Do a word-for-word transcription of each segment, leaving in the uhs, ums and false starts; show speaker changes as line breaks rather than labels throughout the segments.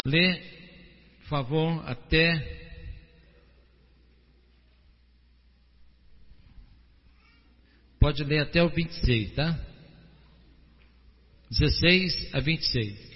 Lê, por favor, até pode ler até o vinte e seis, tá? dezesseis a vinte e seis.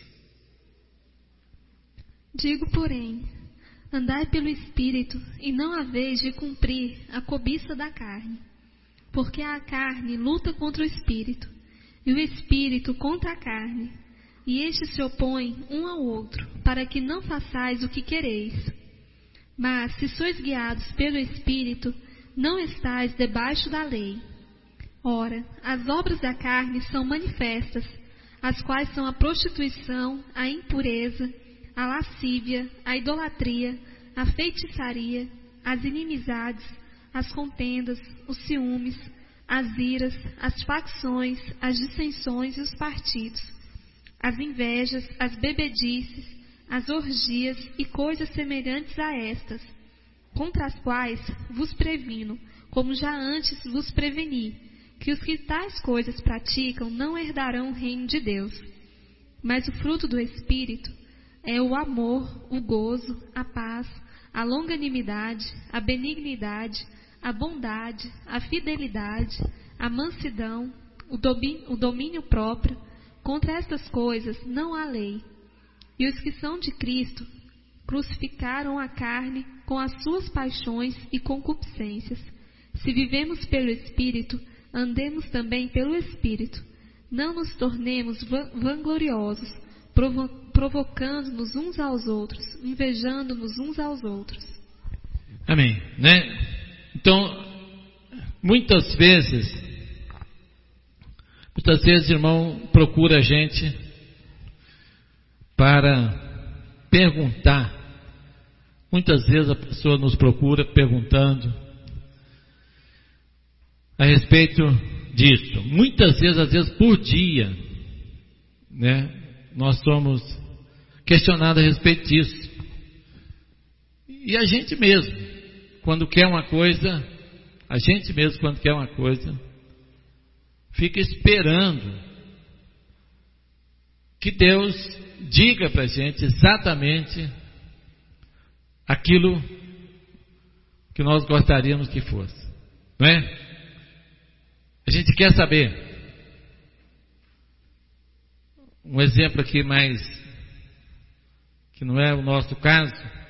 Digo, porém, andai pelo Espírito, e não haveis de cumprir a cobiça da carne. Porque a carne luta contra o Espírito, e o Espírito contra a carne, e estes se opõem um ao outro, para que não façais o que quereis. Mas, se sois guiados pelo Espírito, não estáis debaixo da lei. Ora, as obras da carne são manifestas, as quais são a prostituição, a impureza, a lascívia, a idolatria, a feitiçaria, as inimizades, as contendas, os ciúmes, as iras, as facções, as dissensões e os partidos, as invejas, as bebedices, as orgias e coisas semelhantes a estas, contra as quais vos previno, como já antes vos preveni, que os que tais coisas praticam não herdarão o reino de Deus. Mas o fruto do Espírito é o amor, o gozo, a paz, a longanimidade, a benignidade, a bondade, a fidelidade, a mansidão, o domínio, o domínio próprio. Contra estas coisas não há lei. E os que são de Cristo crucificaram a carne com as suas paixões e concupiscências. Se vivemos pelo Espírito, andemos também pelo Espírito. Não nos tornemos vangloriosos, provo- provocando-nos uns aos outros, invejando-nos uns aos outros.
Amém, né? Então, muitas vezes, muitas vezes, irmão, procura a gente para perguntar. Muitas vezes a pessoa nos procura perguntando a respeito disso. Muitas vezes, às vezes por dia, né, nós somos questionados a respeito disso. E a gente mesmo, quando quer uma coisa, a gente mesmo quando quer uma coisa, fica esperando que Deus diga para a gente exatamente aquilo que nós gostaríamos que fosse, não é? A gente quer saber. Um exemplo aqui mais, que não é o nosso caso,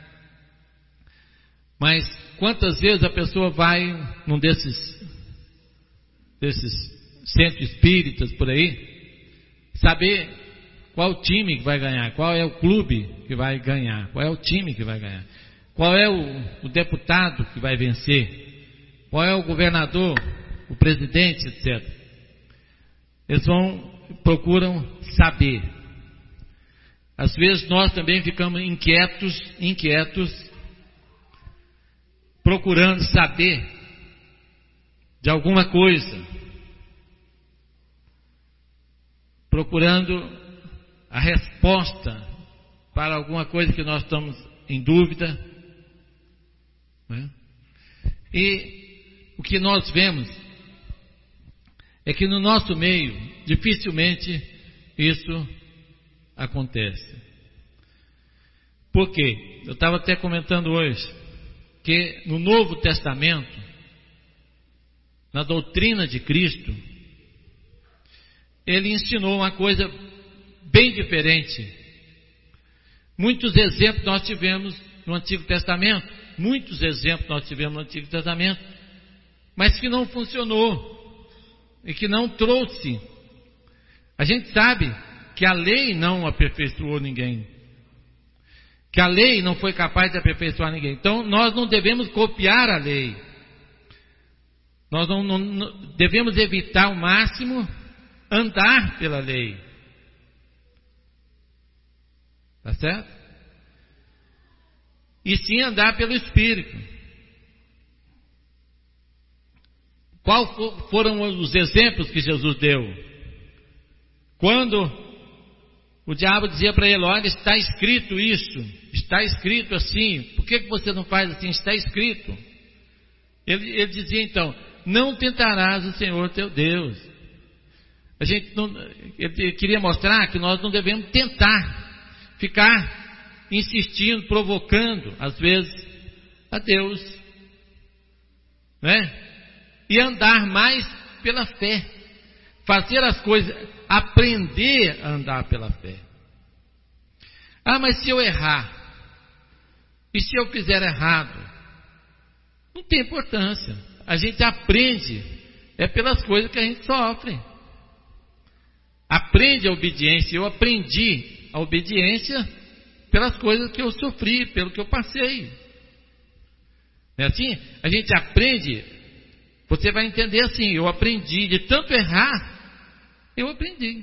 mas quantas vezes a pessoa vai num desses, desses centros espíritas por aí, saber qual time que vai ganhar, qual é o clube que vai ganhar, qual é o time que vai ganhar, qual é o, o deputado que vai vencer, qual é o governador, o presidente, etcétera. Eles vão, procuram saber. Às vezes nós também ficamos inquietos, inquietos, procurando saber de alguma coisa, procurando a resposta para alguma coisa que nós estamos em dúvida, né? E o que nós vemos é que no nosso meio dificilmente isso acontece. Por quê? Eu estava até comentando hoje que no Novo Testamento, na doutrina de Cristo, ele ensinou uma coisa bem diferente. Muitos exemplos nós tivemos no Antigo Testamento, muitos exemplos nós tivemos no Antigo Testamento, mas que não funcionou e que não trouxe. A gente sabe que a lei não aperfeiçoou ninguém, que a lei não foi capaz de aperfeiçoar ninguém. Então nós não devemos copiar a lei, nós não, não, não devemos evitar ao máximo andar pela lei, tá certo? E sim andar pelo Espírito. Quais foram os exemplos que Jesus deu? Quando o diabo dizia para ele: olha, está escrito isso, está escrito assim, por que você não faz assim? Está escrito. Ele, ele dizia então: não tentarás o Senhor teu Deus. A gente não, ele queria mostrar que nós não devemos tentar ficar insistindo, provocando, às vezes, a Deus, né? E andar mais pela fé, fazer as coisas, aprender a andar pela fé. Ah, mas se eu errar, e se eu fizer errado, não tem importância. A gente aprende, é pelas coisas que a gente sofre. Aprende a obediência. Eu aprendi a obediência pelas coisas que eu sofri, pelo que eu passei. Não é assim? A gente aprende, você vai entender assim, eu aprendi, de tanto errar, eu aprendi.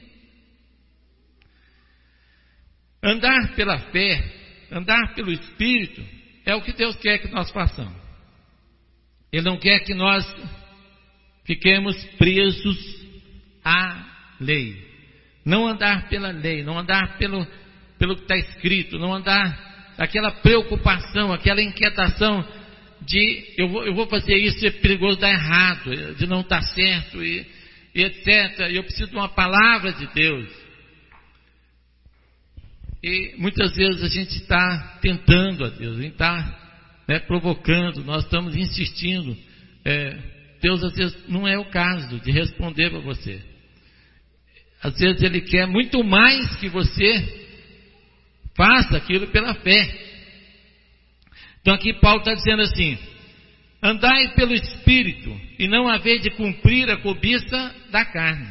Andar pela fé, andar pelo Espírito, é o que Deus quer que nós façamos. Ele não quer que nós fiquemos presos à lei. Não andar pela lei, não andar pelo, pelo que está escrito, não andar aquela preocupação, aquela inquietação de eu vou, eu vou fazer isso, é perigoso dar errado, de não estar certo, e, e etcétera. Eu preciso de uma palavra de Deus. E muitas vezes a gente está tentando a Deus, a gente está, né, provocando, nós estamos insistindo. É, Deus às vezes não é o caso de responder para você. Às vezes Ele quer muito mais que você faça aquilo pela fé. Então aqui Paulo está dizendo assim: andai pelo Espírito, e não haver de cumprir a cobiça da carne.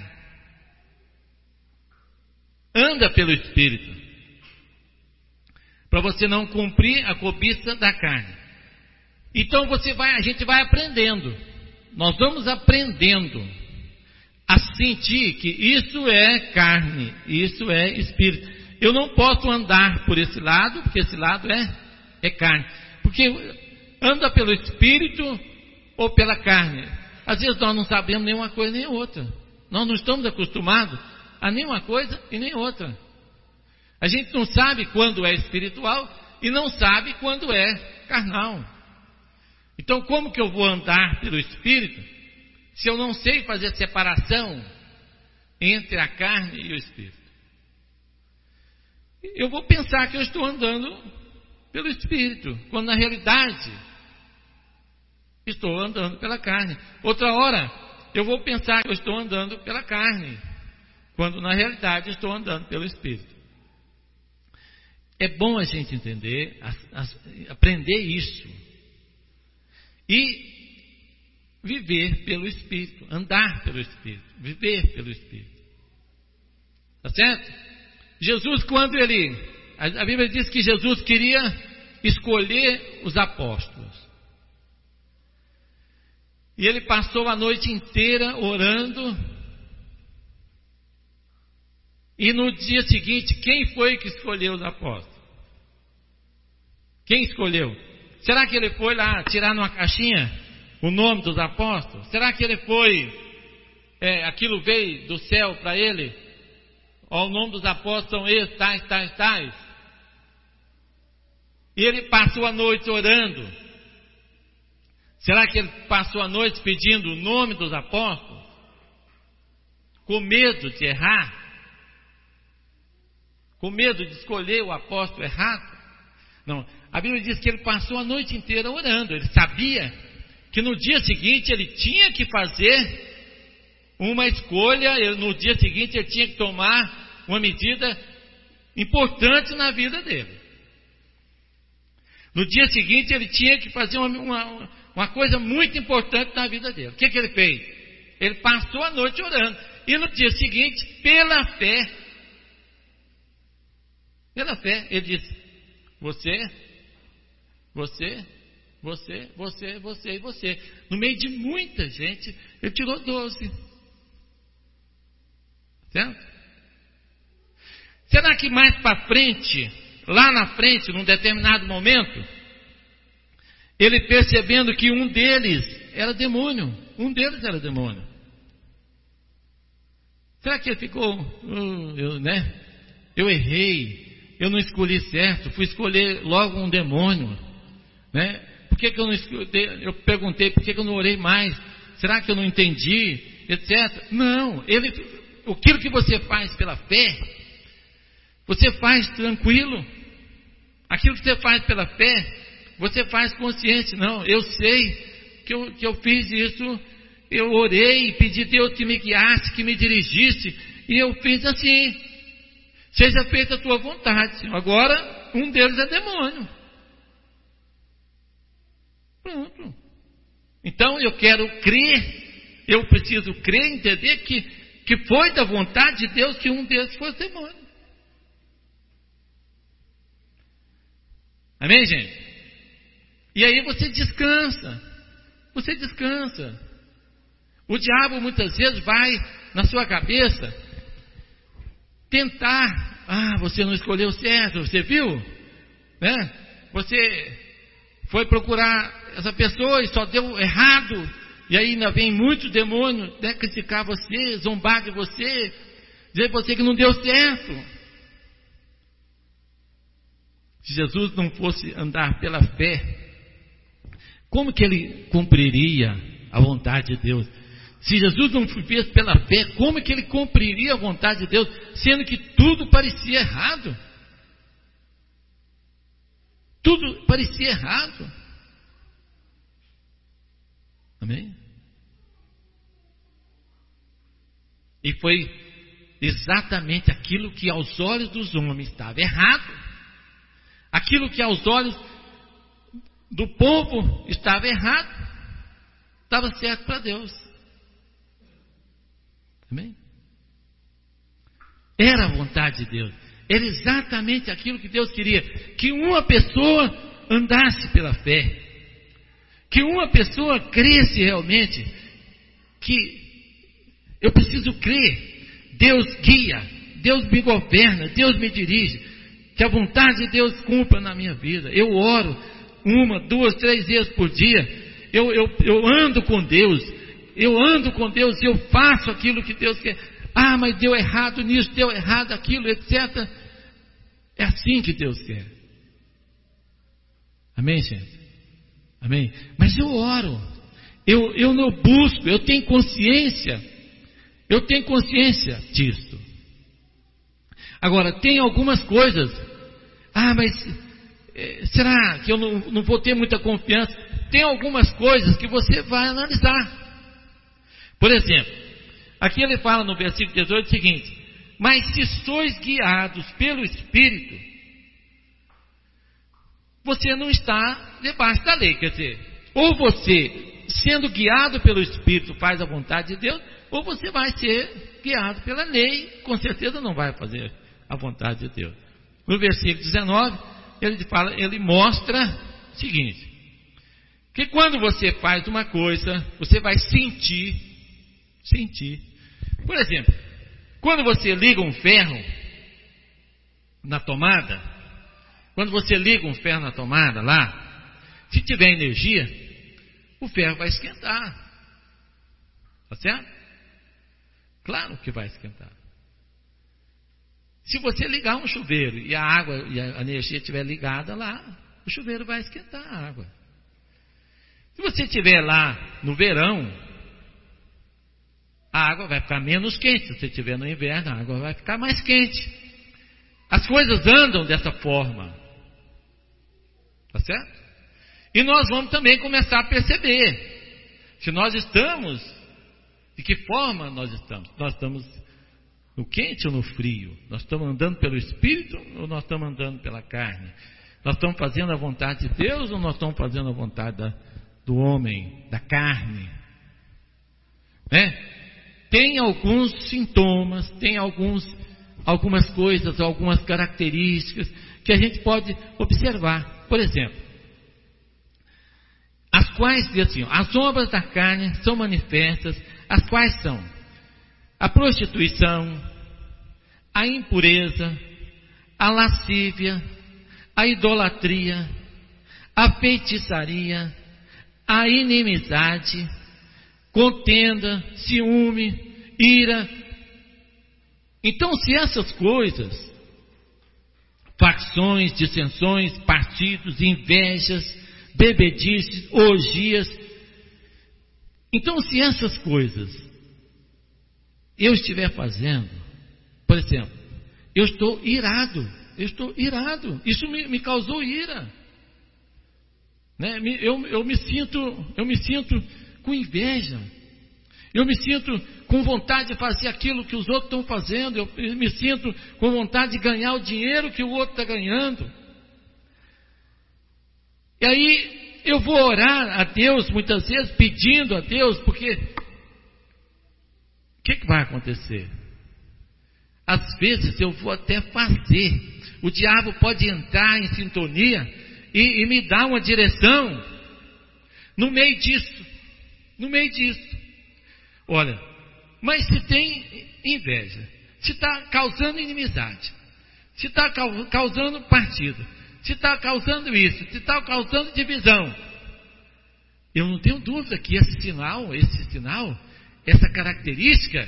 Anda pelo Espírito, para você não cumprir a cobiça da carne. Então você vai, a gente vai aprendendo, nós vamos aprendendo a sentir que isso é carne, isso é Espírito. Eu não posso andar por esse lado, porque esse lado é, é carne. Porque anda pelo Espírito ou pela carne. Às vezes nós não sabemos nem uma coisa nem outra. Nós não estamos acostumados a nenhuma coisa e nem outra. A gente não sabe quando é espiritual e não sabe quando é carnal. Então como que eu vou andar pelo Espírito se eu não sei fazer separação entre a carne e o Espírito? Eu vou pensar que eu estou andando pelo Espírito, quando na realidade estou andando pela carne. Outra hora eu vou pensar que eu estou andando pela carne, quando na realidade estou andando pelo Espírito. É bom a gente entender, as, as, aprender isso e viver pelo Espírito, andar pelo Espírito, viver pelo Espírito. Tá certo? Jesus, quando ele, a Bíblia diz que Jesus queria escolher os apóstolos. E ele passou a noite inteira orando. E no dia seguinte, quem foi que escolheu os apóstolos? Quem escolheu? Será que ele foi lá tirar numa caixinha o nome dos apóstolos? Será que ele foi, é, aquilo veio do céu para ele? Ó, o nome dos apóstolos são esses, tais, tais, tais. E ele passou a noite orando. Será que ele passou a noite pedindo o nome dos apóstolos? Com medo de errar? Com medo de escolher o apóstolo errado? Não, a Bíblia diz que ele passou a noite inteira orando. Ele sabia que no dia seguinte ele tinha que fazer uma escolha, ele, no dia seguinte ele tinha que tomar uma medida importante na vida dele. No dia seguinte ele tinha que fazer uma, uma, uma coisa muito importante na vida dele. O que, que ele fez? Ele passou a noite orando. E no dia seguinte, pela fé, pela fé, ele disse: você, você, você, você, você e você. No meio de muita gente, ele tirou doze. Certo? Será que mais para frente, lá na frente, num determinado momento, ele percebendo que um deles era demônio, um deles era demônio. Será que ele ficou, oh, eu, né? Eu errei, eu não escolhi certo, fui escolher logo um demônio, né? Por que, que eu não escolhi? Eu perguntei por que, que eu não orei mais? Será que eu não entendi? Etc. Não, ele, aquilo que você faz pela fé, você faz tranquilo. Aquilo que você faz pela fé, você faz consciente. Não, eu sei que eu, que eu fiz isso, eu orei, pedi a Deus que me guiasse, que me dirigisse, e eu fiz assim. Seja feita a tua vontade, Senhor. Agora, um deles é demônio. Pronto. Então eu quero crer, eu preciso crer, entender que, que foi da vontade de Deus que um deles fosse demônio. Amém, gente? E aí você descansa. Você descansa. O diabo muitas vezes vai na sua cabeça tentar. Ah, você não escolheu certo, você viu? Né? Você foi procurar essa pessoa e só deu errado. E aí ainda vem muitos demônios, né, criticar você, zombar de você, dizer para você que não deu certo. Se Jesus não fosse andar pela fé, como que ele cumpriria a vontade de Deus? Se Jesus não vivesse pela fé, como que ele cumpriria a vontade de Deus, sendo que tudo parecia errado? Tudo parecia errado. Amém? E foi exatamente aquilo que aos olhos dos homens estava errado. Aquilo que aos olhos do povo estava errado, estava certo para Deus. Amém? Era a vontade de Deus. Era exatamente aquilo que Deus queria. Que uma pessoa andasse pela fé. Que uma pessoa cresce realmente. Que eu preciso crer. Deus guia. Deus me governa. Deus me dirige. Que a vontade de Deus cumpra na minha vida. Eu oro uma, duas, três vezes por dia. Eu, eu, eu ando com Deus. Eu ando com Deus e eu faço aquilo que Deus quer. Ah, mas deu errado nisso, deu errado aquilo, etcétera. É assim que Deus quer. Amém, gente? Amém? Mas eu oro. Eu, eu não busco, eu tenho consciência. Eu tenho consciência disso. Agora, tem algumas coisas. Ah, mas é, será que eu não, não vou ter muita confiança? Tem algumas coisas que você vai analisar. Por exemplo, aqui ele fala no versículo dezoito o seguinte: mas se sois guiados pelo Espírito, você não está debaixo da lei. Quer dizer, ou você, sendo guiado pelo Espírito, faz a vontade de Deus, ou você vai ser guiado pela lei, com certeza não vai fazer a vontade de Deus. No versículo dezenove, ele fala, ele mostra o seguinte: que quando você faz uma coisa, você vai sentir, sentir. Por exemplo, quando você liga um ferro na tomada, quando você liga um ferro na tomada lá, se tiver energia, o ferro vai esquentar. Tá certo? Claro que vai esquentar. Se você ligar um chuveiro e a água e a energia estiver ligada lá, o chuveiro vai esquentar a água. Se você estiver lá no verão, a água vai ficar menos quente. Se você estiver no inverno, a água vai ficar mais quente. As coisas andam dessa forma. Tá certo? E nós vamos também começar a perceber se nós estamos, de que forma nós estamos. Nós estamos no quente ou no frio? Nós estamos andando pelo Espírito ou nós estamos andando pela carne? Nós estamos fazendo a vontade de Deus ou nós estamos fazendo a vontade da, do homem, da carne? Né? Tem alguns sintomas, tem alguns, algumas coisas, algumas características que a gente pode observar. Por exemplo, as quais, diz assim, as obras da carne são manifestas, as quais são a prostituição, a impureza, a lascívia, a idolatria, a feitiçaria, a inimizade, contenda, ciúme, ira. Então, se essas coisas, facções, dissensões, partidos, invejas, bebedices, orgias, então se essas coisas eu estiver fazendo, por exemplo, eu estou irado, eu estou irado. Isso me, me causou ira. Né? Eu, eu, me sinto, eu me sinto com inveja. Eu me sinto com vontade de fazer aquilo que os outros estão fazendo. Eu me sinto com vontade de ganhar o dinheiro que o outro está ganhando. E aí eu vou orar a Deus, muitas vezes, pedindo a Deus, porque o que, que vai acontecer? Às vezes eu vou até fazer. O diabo pode entrar em sintonia e, e me dar uma direção no meio disso. No meio disso. Olha, mas se tem inveja, se está causando inimizade, se está causando partido, se está causando isso, se está causando divisão, eu não tenho dúvida que esse sinal, esse sinal, essa característica,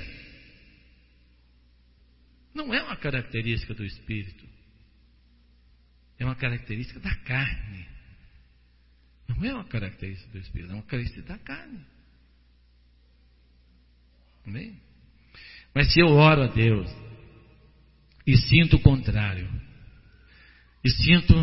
não é uma característica do Espírito, é uma característica da carne. Não é uma característica do Espírito, é uma característica da carne. Amém? Mas se eu oro a Deus e sinto o contrário, e sinto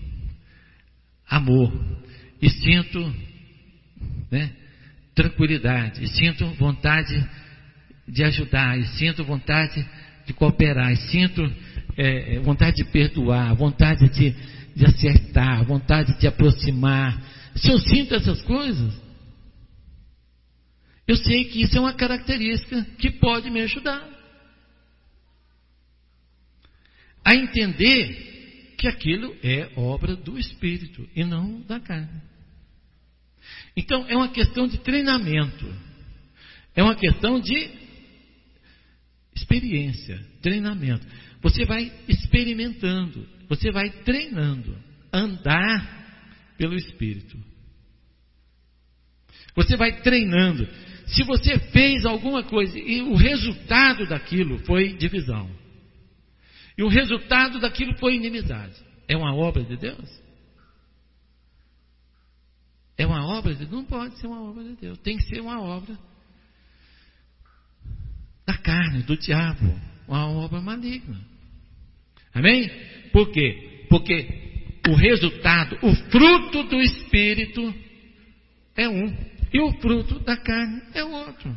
amor, e sinto, né, tranquilidade, e sinto vontade de ajudar, e sinto vontade de cooperar, e sinto é, vontade de perdoar, vontade de, de acertar, vontade de aproximar. Se eu sinto essas coisas, eu sei que isso é uma característica que pode me ajudar a entender que aquilo é obra do Espírito e não da carne. Então é uma questão de treinamento, é uma questão de experiência, treinamento. Você vai experimentando, você vai treinando, andar pelo Espírito. Você vai treinando. Se você fez alguma coisa e o resultado daquilo foi divisão, e o resultado daquilo foi inimizade, é uma obra de Deus? É uma obra de Deus? Não pode ser uma obra de Deus. Tem que ser uma obra da carne, do diabo, uma obra maligna. Amém? Por quê? Porque o resultado, o fruto do Espírito é um, e o fruto da carne é o outro.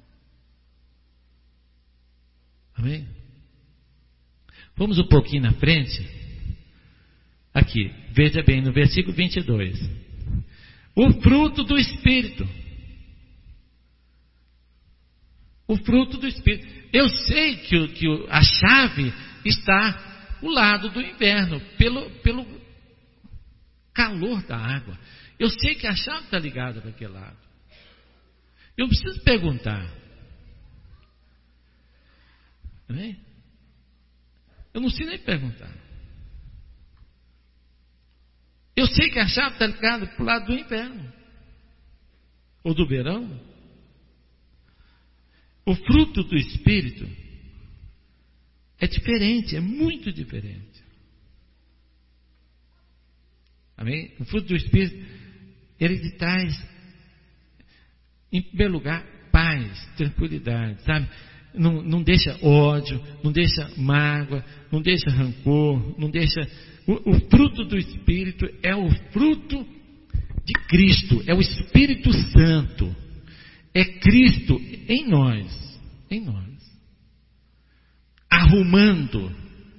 Amém? Vamos um pouquinho na frente. Aqui, veja bem, no versículo vinte e dois. O fruto do Espírito. O fruto do Espírito. Eu sei que, que a chave está do lado do inverno, pelo, pelo calor da água. Eu sei que a chave está ligada para aquele lado. Eu preciso perguntar. Amém? Eu não preciso nem perguntar. Eu sei que a chave está ligada para o lado do inverno. Ou do verão. O fruto do Espírito é diferente, é muito diferente. Amém? O fruto do Espírito, ele te traz, em primeiro lugar, paz, tranquilidade, sabe? Não, não deixa ódio, não deixa mágoa, não deixa rancor, não deixa... O, o fruto do Espírito é o fruto de Cristo, é o Espírito Santo, é Cristo em nós, em nós, arrumando,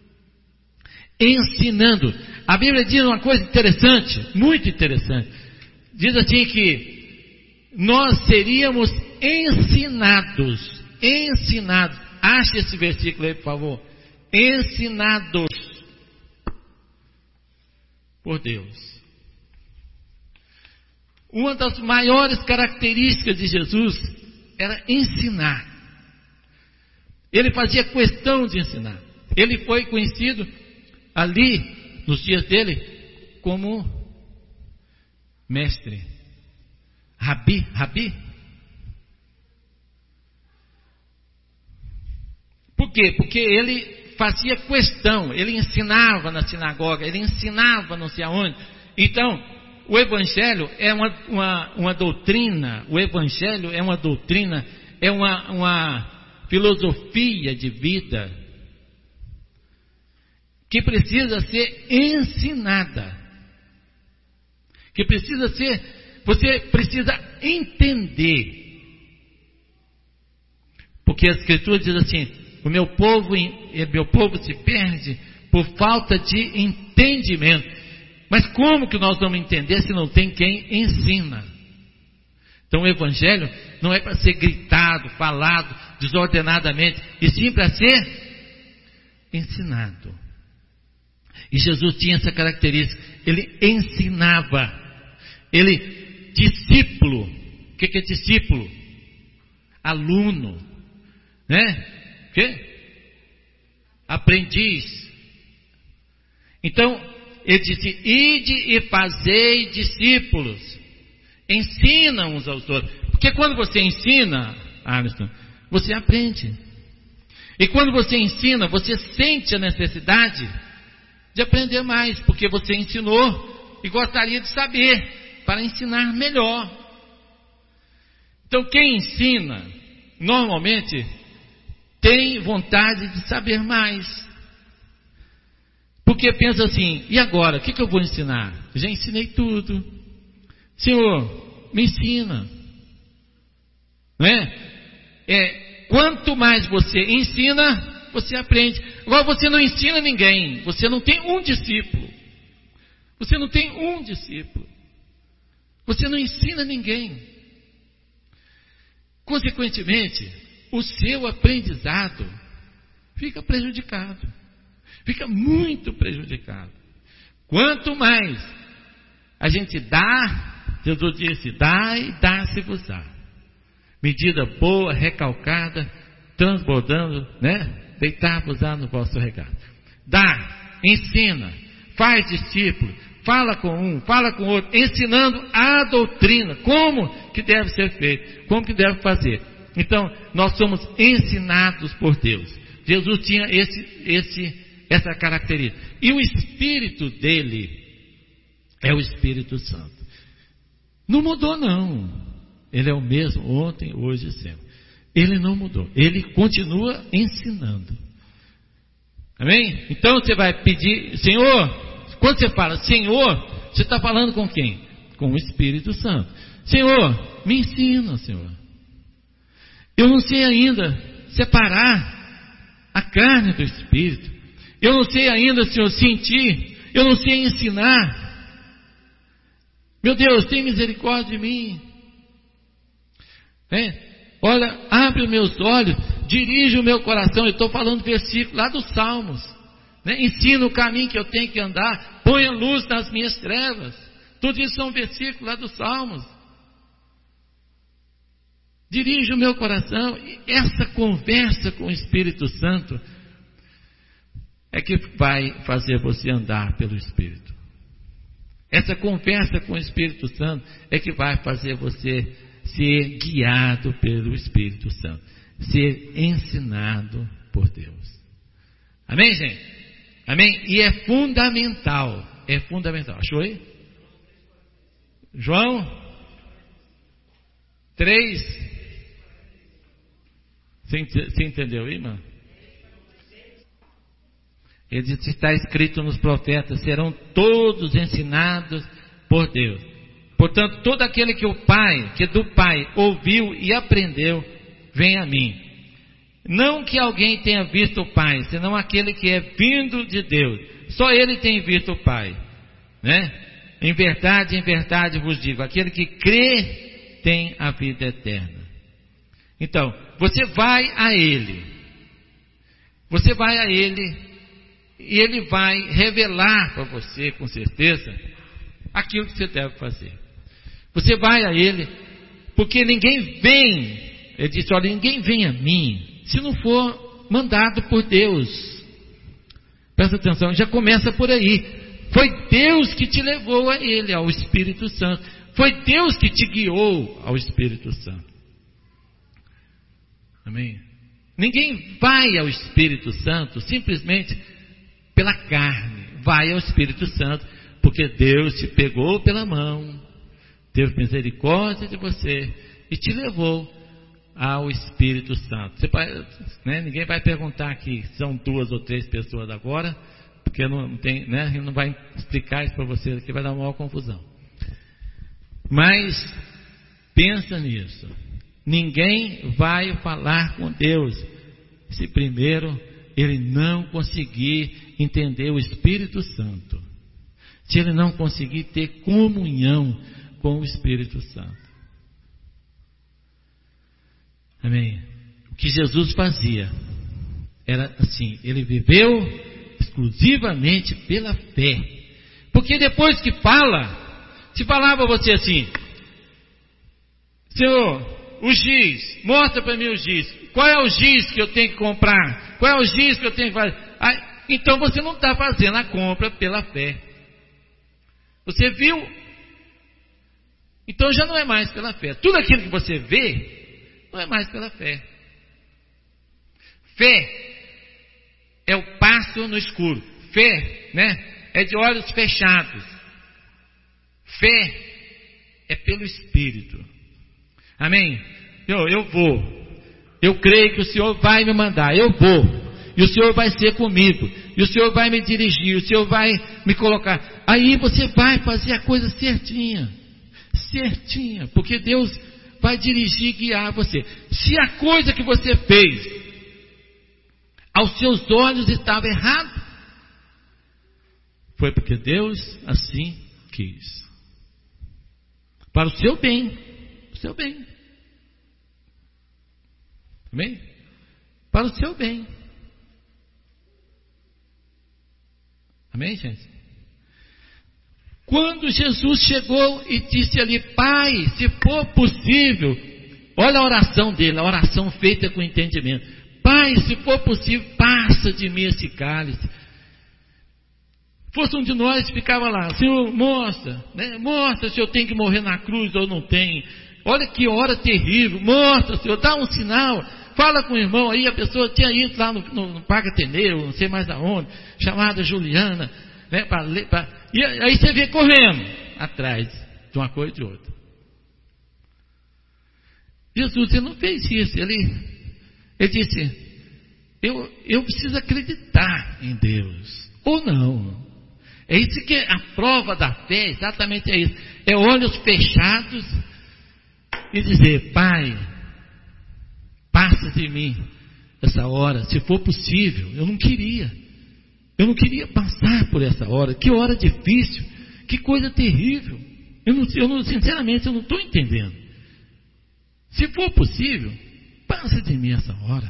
ensinando. A Bíblia diz uma coisa interessante, muito interessante, diz assim que nós seríamos ensinados, ensinados, ache esse versículo aí por favor, ensinados por Deus. Uma das maiores características de Jesus era ensinar. Ele fazia questão de ensinar. Ele foi conhecido ali, nos dias dele, como mestre. Rabi, Rabi. Por quê? Porque ele fazia questão, ele ensinava na sinagoga, ele ensinava não sei aonde. Então, o Evangelho é uma, uma, uma doutrina, o Evangelho é uma doutrina, é uma, uma filosofia de vida que precisa ser ensinada, que precisa ser, você precisa entender, porque a Escritura diz assim: o meu povo, meu povo se perde por falta de entendimento. Mas como que nós vamos entender se não tem quem ensina? Então o Evangelho não é para ser gritado, falado desordenadamente, e sim para ser ensinado. E Jesus tinha essa característica, ele ensinava, ele, discípulo. O que é discípulo? Aluno, né? O quê? Aprendiz. Então, ele disse: ide e fazei discípulos. Ensina uns aos outros. Porque quando você ensina, Alisson, você aprende. E quando você ensina, você sente a necessidade de aprender mais, porque você ensinou e gostaria de saber, para ensinar melhor. Então quem ensina, normalmente, tem vontade de saber mais. Porque pensa assim: e agora? O que, que eu vou ensinar? Já ensinei tudo. Senhor, me ensina. Não é? É, quanto mais você ensina, você aprende. Agora você não ensina ninguém, você não tem um discípulo. Você não tem um discípulo. Você não ensina ninguém. Consequentemente, o seu aprendizado fica prejudicado. Fica muito prejudicado. Quanto mais a gente dá, Jesus disse: dá e dá-se-vos-á. Medida boa, recalcada, transbordando, né? Deitar-vos-á no vosso regado. Dá, ensina, faz discípulo, fala com um, fala com outro, ensinando a doutrina, como que deve ser feito, como que deve fazer. Então, nós somos ensinados por Deus. Jesus tinha esse, esse, essa característica. E o Espírito dele é o Espírito Santo. Não mudou não. Ele é o mesmo ontem, hoje e sempre. Ele não mudou. Ele continua ensinando. Amém? Então você vai pedir: Senhor, quando você fala Senhor, você está falando com quem? Com o Espírito Santo. Senhor, me ensina, Senhor. Eu não sei ainda separar a carne do Espírito. Eu não sei ainda, Senhor, sentir. Eu não sei ensinar. Meu Deus, tem misericórdia de mim. É? Olha, abre os meus olhos, dirige o meu coração. Eu estou falando versículo lá dos Salmos, né? Ensina o caminho que eu tenho que andar, põe a luz nas minhas trevas. Tudo isso são versículos lá dos Salmos. Dirige o meu coração. E essa conversa com o Espírito Santo é que vai fazer você andar pelo Espírito. Essa conversa com o Espírito Santo é que vai fazer você ser guiado pelo Espírito Santo, ser ensinado por Deus. Amém, gente? Amém? E é fundamental, é fundamental. Achou aí? João três. Você, você entendeu aí, irmão? Ele diz: está escrito nos profetas, serão todos ensinados por Deus. Portanto, todo aquele que o Pai, que do Pai ouviu e aprendeu, vem a mim. Não que alguém tenha visto o Pai, senão aquele que é vindo de Deus. Só ele tem visto o Pai, né? Em verdade, em verdade vos digo, aquele que crê tem a vida eterna. Então, você vai a Ele. Você vai a Ele e Ele vai revelar para você, com certeza, aquilo que você deve fazer. Você vai a Ele, porque ninguém vem, ele disse: olha, ninguém vem a mim, se não for mandado por Deus. Presta atenção, já começa por aí. Foi Deus que te levou a Ele, ao Espírito Santo. Foi Deus que te guiou ao Espírito Santo. Amém? Ninguém vai ao Espírito Santo simplesmente pela carne. Vai ao Espírito Santo porque Deus te pegou pela mão, teve misericórdia de você e te levou ao Espírito Santo. Você vai, né, ninguém vai perguntar aqui, são duas ou três pessoas agora, porque não tem, né? A gente não vai explicar isso para vocês aqui, vai dar uma maior confusão. Mas pensa nisso. Ninguém vai falar com Deus se primeiro ele não conseguir entender o Espírito Santo. Se ele não conseguir ter comunhão com o Espírito Santo. Amém? O que Jesus fazia era assim, ele viveu exclusivamente pela fé. Porque depois que fala, se falava você assim, Senhor, o giz, mostra para mim o giz. Qual é o giz que eu tenho que comprar? Qual é o giz que eu tenho que fazer? Ah, então você não está fazendo a compra pela fé. Você viu? Então já não é mais pela fé. Tudo aquilo que você vê, não é mais pela fé. Fé é o passo no escuro. Fé, né? É de olhos fechados. Fé é pelo Espírito. Amém? Eu, eu vou. Eu creio que o Senhor vai me mandar. Eu vou. E o Senhor vai ser comigo. E o Senhor vai me dirigir. O Senhor vai me colocar. Aí você vai fazer a coisa certinha. Certinha. Porque Deus vai dirigir e guiar você. Se a coisa que você fez aos seus olhos estava errada, foi porque Deus assim quis. Para o seu bem. O seu bem. Amém? Para o seu bem. Amém, gente? Quando Jesus chegou e disse ali, Pai, se for possível, olha a oração dele, a oração feita com entendimento. Pai, se for possível, passa de mim esse cálice. Fosse um de nós, ficava lá, Senhor, mostra, né? Mostra se eu tenho que morrer na cruz ou não tenho. Olha que hora terrível, mostra, Senhor, dá um sinal, fala com o irmão aí, a pessoa tinha ido lá no, no, no Parque Ateneu, não sei mais aonde, chamada Juliana, né, pra, pra, e aí você vê correndo atrás de uma coisa e de outra. Jesus, ele não fez isso, ele, ele disse, eu, eu preciso acreditar em Deus, ou não. É isso que a prova da fé, exatamente é isso, é olhos fechados, e dizer, Pai, passa de mim essa hora, se for possível. Eu não queria, eu não queria passar por essa hora, que hora difícil, que coisa terrível, eu não, eu não sinceramente, eu não estou entendendo. Se for possível, passa de mim essa hora.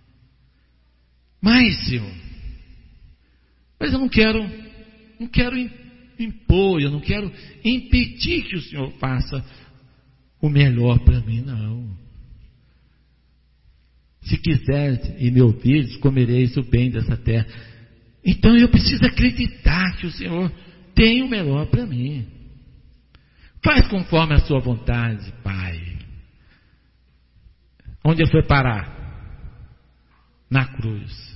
Mas, Senhor, mas eu não quero, não quero impor, eu não quero impedir que o Senhor faça o melhor para mim, não. Se quiser e me ouvires, comereis o bem dessa terra. Então eu preciso acreditar que o Senhor tem o melhor para mim. Faz conforme a sua vontade, Pai. Onde ele foi parar? Na cruz.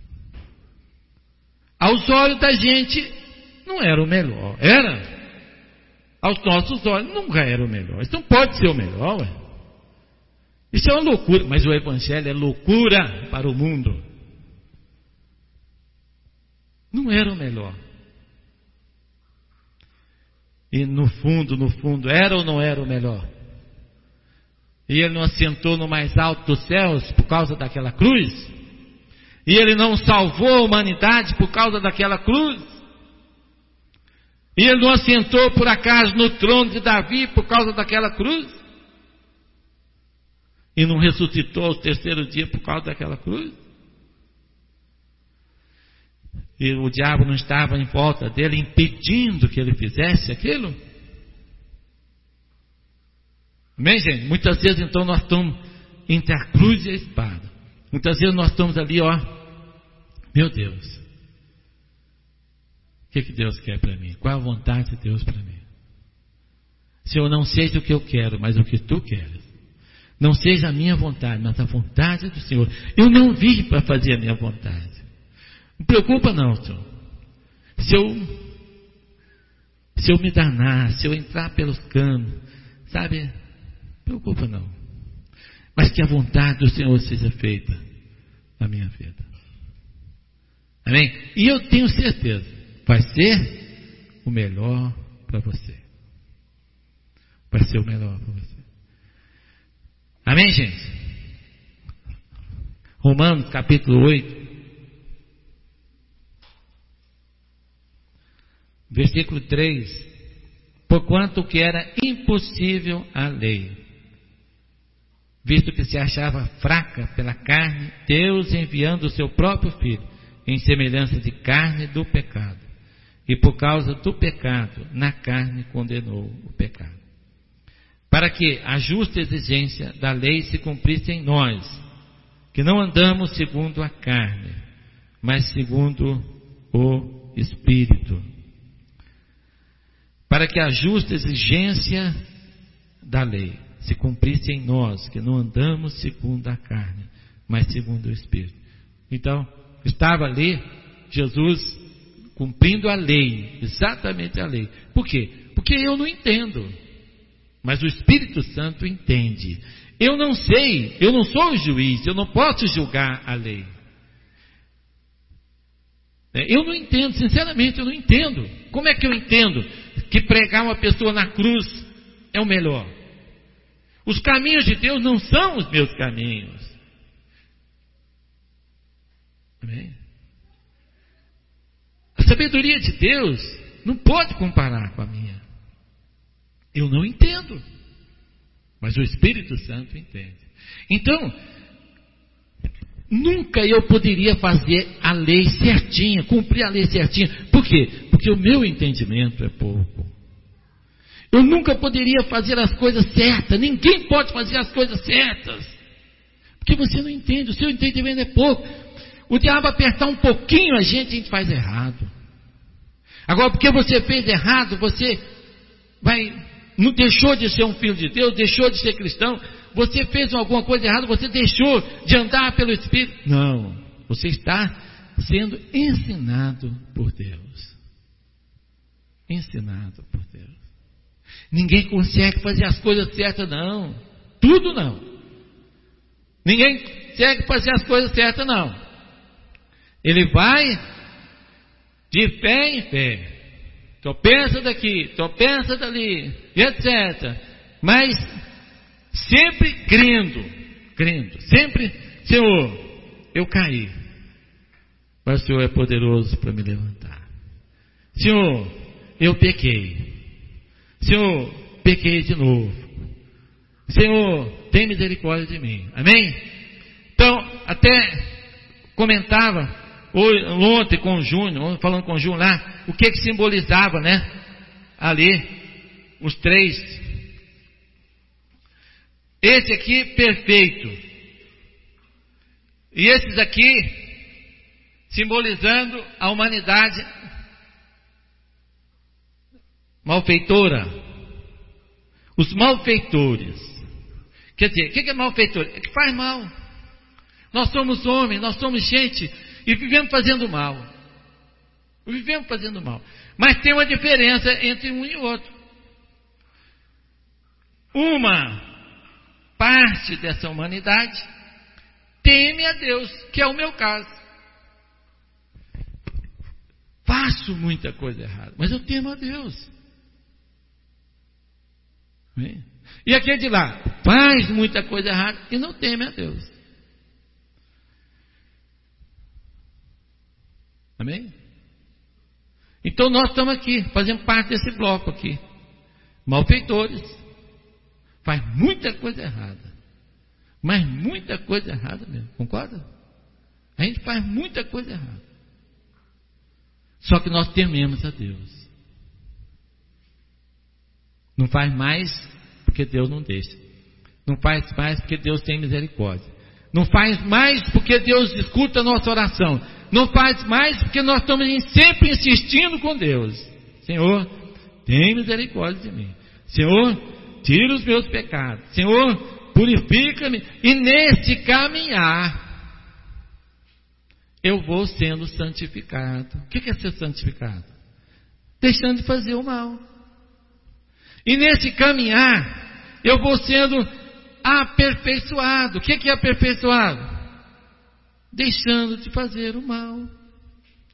Aos olhos da gente, não era o melhor. Era? Aos nossos olhos nunca era o melhor. Isso não pode ser o melhor, ué. Isso é uma loucura, mas o Evangelho é loucura para o mundo. Não era o melhor. E no fundo, no fundo, era ou não era o melhor? E ele não assentou no mais alto dos céus por causa daquela cruz? E ele não salvou a humanidade por causa daquela cruz? E ele não assentou por acaso no trono de Davi por causa daquela cruz? E não ressuscitou ao terceiro dia por causa daquela cruz? E o diabo não estava em volta dele impedindo que ele fizesse aquilo? Amém, gente? Muitas vezes então nós estamos entre a cruz e a espada. Muitas vezes nós estamos ali, ó, meu Deus, o que, que Deus quer para mim? Qual a vontade de Deus para mim? Senhor, não seja o que eu quero, mas o que tu queres. Não seja a minha vontade, mas a vontade do Senhor. Eu não vim para fazer a minha vontade. Não preocupa não, Senhor. Se eu, se eu me danar, se eu entrar pelos canos, sabe? Não preocupa não. Mas que a vontade do Senhor seja feita na minha vida. Amém? E eu tenho certeza, vai ser o melhor para você. Vai ser o melhor para você. Amém, gente? Romanos capítulo oito, versículo três. Porquanto que era impossível a lei, visto que se achava fraca pela carne, Deus enviando o seu próprio Filho, em semelhança de carne do pecado, e por causa do pecado, na carne condenou o pecado, para que a justa exigência da lei se cumprisse em nós, que não andamos segundo a carne, mas segundo o Espírito. Para que a justa exigência da lei se cumprisse em nós, que não andamos segundo a carne, mas segundo o Espírito. Então, estava ali Jesus cumprindo a lei, exatamente a lei. Por quê? Porque eu não entendo, mas o Espírito Santo entende. Eu não sei, eu não sou o juiz, eu não posso julgar a lei. Eu não entendo, sinceramente eu não entendo. Como é que eu entendo que pregar uma pessoa na cruz é o melhor? Os caminhos de Deus não são os meus caminhos. Amém? A sabedoria de Deus não pode comparar com a minha. Eu não entendo, mas o Espírito Santo entende. Então, nunca eu poderia fazer a lei certinha, cumprir a lei certinha. Por quê? Porque o meu entendimento é pouco. Eu nunca poderia fazer as coisas certas. Ninguém pode fazer as coisas certas, porque você não entende, o seu entendimento é pouco. O diabo apertar um pouquinho a gente, a gente faz errado. Agora, porque você fez errado, você vai, não deixou de ser um filho de Deus, deixou de ser cristão. Você fez alguma coisa errada, você deixou de andar pelo Espírito. Não, você está sendo ensinado por Deus. Ensinado por Deus. Ninguém consegue fazer as coisas certas, não. Tudo não. Ninguém consegue fazer as coisas certas, não. Ele vai de fé em fé. Tropeça daqui, tropeça dali, etcétera. Mas sempre crendo, crendo, sempre, Senhor, eu caí, mas o Senhor é poderoso para me levantar. Senhor, eu pequei. Senhor, pequei de novo. Senhor, tem misericórdia de mim. Amém? Então, até comentava hoje, ontem com o Júnior, falando com o Júnior lá, o que que simbolizava, né? Ali, os três. Esse aqui, perfeito. E esses aqui, simbolizando a humanidade malfeitora. Os malfeitores. Quer dizer, o que é malfeitor? É que faz mal. Nós somos homens, nós somos gente, e vivemos fazendo mal. Vivemos fazendo mal. Mas tem uma diferença entre um e outro. Uma parte dessa humanidade teme a Deus, que é o meu caso. Faço muita coisa errada, mas eu temo a Deus. E aquele de lá faz muita coisa errada e não teme a Deus. Amém? Então nós estamos aqui, fazendo parte desse bloco aqui. Malfeitores. Faz muita coisa errada. Mas muita coisa errada mesmo. Concorda? A gente faz muita coisa errada. Só que nós tememos a Deus. Não faz mais porque Deus não deixa. Não faz mais porque Deus tem misericórdia. Não faz mais porque Deus escuta a nossa oração. Não faz mais porque nós estamos sempre insistindo com Deus. Senhor, tem misericórdia de mim. Senhor, tira os meus pecados. Senhor, purifica-me. E nesse caminhar, eu vou sendo santificado. O que é ser santificado? Deixando de fazer o mal. E nesse caminhar, eu vou sendo aperfeiçoado. O que é aperfeiçoado? Deixando de fazer o mal.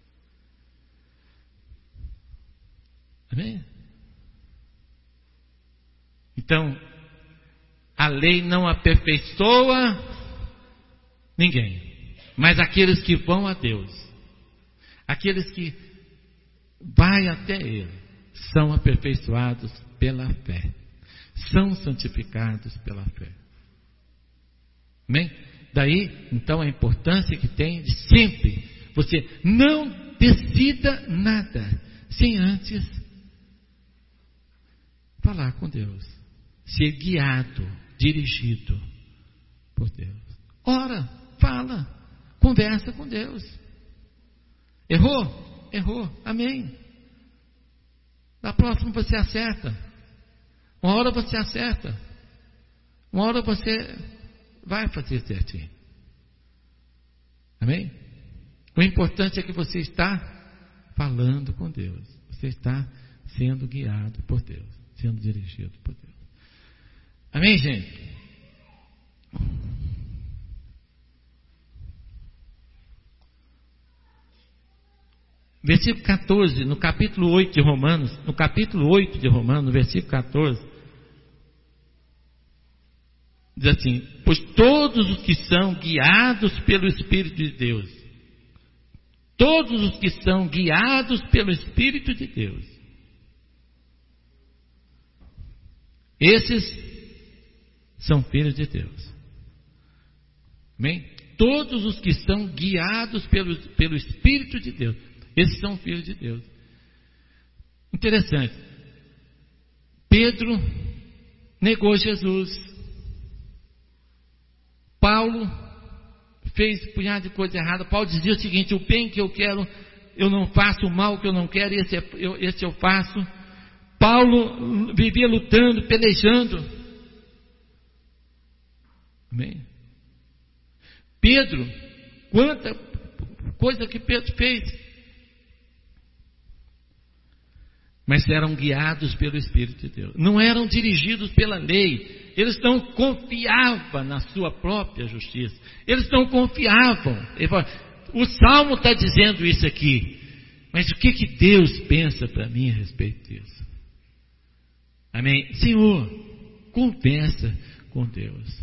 Amém? Então, a lei não aperfeiçoa ninguém, mas aqueles que vão a Deus, aqueles que vai até Ele, são aperfeiçoados pela fé, são santificados pela fé. Amém? Daí, então, a importância que tem de sempre você não decida nada sem antes falar com Deus, ser guiado, dirigido por Deus. Ora, fala, conversa com Deus. Errou? Errou. Amém. Da próxima você acerta. Uma hora você acerta. Uma hora você vai fazer certinho. Amém? O importante é que você está falando com Deus. Você está sendo guiado por Deus, sendo dirigido por Deus. Amém, gente? Versículo catorze, no capítulo oito de Romanos, no capítulo oito de Romanos, no versículo catorze, diz assim: pois todos os que são guiados pelo Espírito de Deus, todos os que são guiados pelo Espírito de Deus, esses são filhos de Deus. Amém? Todos os que são guiados pelo, pelo Espírito de Deus, esses são filhos de Deus. Interessante. Pedro negou Jesus. Paulo fez um punhado de coisa errada. Paulo dizia o seguinte: o bem que eu quero eu não faço, o mal que eu não quero esse, é, eu, esse eu faço. Paulo vivia lutando, pelejando. Amém? Pedro, quanta coisa que Pedro fez. Mas eram guiados pelo Espírito de Deus. Não eram dirigidos pela lei. Eles não confiavam na sua própria justiça. Eles não confiavam. O Salmo está dizendo isso aqui. Mas o que, que Deus pensa para mim a respeito disso? Amém? Senhor, conversa com Deus.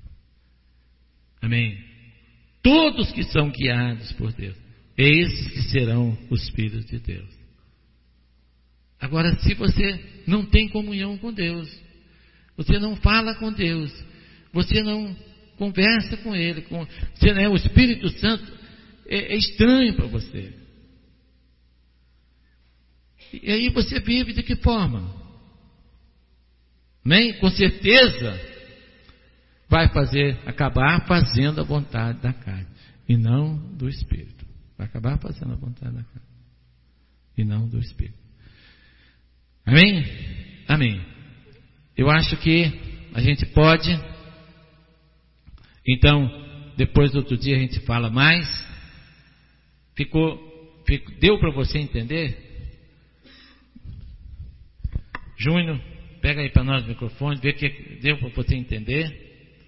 Amém? Todos que são guiados por Deus, esses que serão os filhos de Deus. Agora, se você não tem comunhão com Deus, você não fala com Deus, você não conversa com Ele, com, você, né, o Espírito Santo é, é estranho para você. E aí você vive de que forma? Nem, com certeza vai fazer, acabar fazendo a vontade da carne e não do Espírito. Vai acabar fazendo a vontade da carne e não do Espírito. Amém? Amém. Eu acho que a gente pode, então, depois do outro dia a gente fala mais. Ficou, ficou deu para você entender? Júnior, pega aí para nós o microfone, vê que deu para você entender.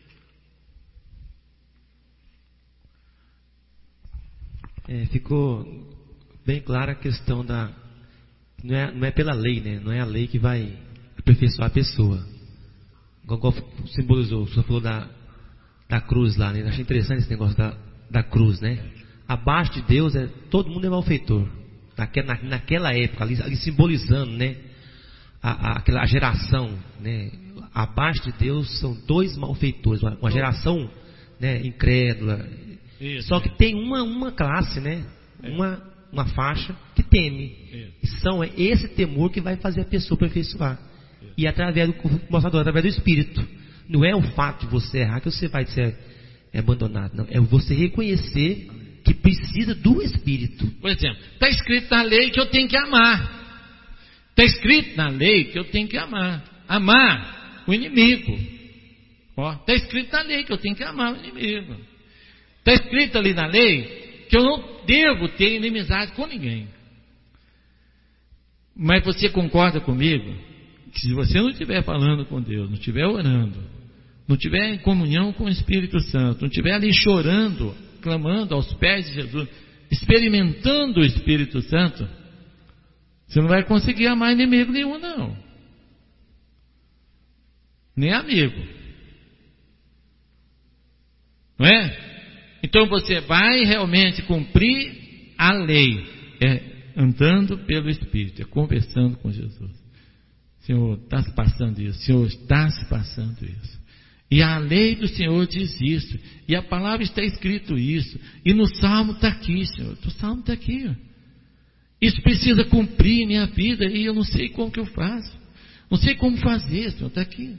É, ficou bem clara a questão da Não é, não é pela lei, né? Não é a lei que vai aperfeiçoar a pessoa. Igual simbolizou, você falou da, da cruz lá, né? Eu achei interessante esse negócio da, da cruz, né? Abaixo de Deus, é, todo mundo é malfeitor. Naquela, na, naquela época, ali, ali simbolizando, né? A, a, aquela geração, né? Abaixo de Deus são dois malfeitores. Uma, uma geração, né, incrédula. Isso, Só que é. tem uma, uma classe, né? É. Uma... uma faixa que teme. Isso. E são, é esse temor que vai fazer a pessoa aperfeiçoar. Isso. E através do mostrador, através do Espírito. Não é o fato de você errar que você vai ser abandonado. Não. É você reconhecer que precisa do Espírito.
Por exemplo, está escrito na lei que eu tenho que amar. Está escrito na lei que eu tenho que amar. Amar o inimigo. Está escrito na lei que eu tenho que amar o inimigo. Está escrito ali na lei que eu não devo ter inimizade com ninguém. Mas você concorda comigo que se você não estiver falando com Deus, não estiver orando, não estiver em comunhão com o Espírito Santo, não estiver ali chorando, clamando aos pés de Jesus, experimentando o Espírito Santo, Você não vai conseguir amar inimigo nenhum, não. Nem amigo. Não é? Então você vai realmente cumprir a lei. É andando pelo Espírito, é conversando com Jesus. Senhor, está se passando isso. Senhor, está se passando isso. E a lei do Senhor diz isso. E a palavra está escrito isso. E no Salmo está aqui, Senhor. O Salmo está aqui. Ó. Isso precisa cumprir em minha vida. E eu não sei como que eu faço. Não sei como fazer, Senhor. Está aqui.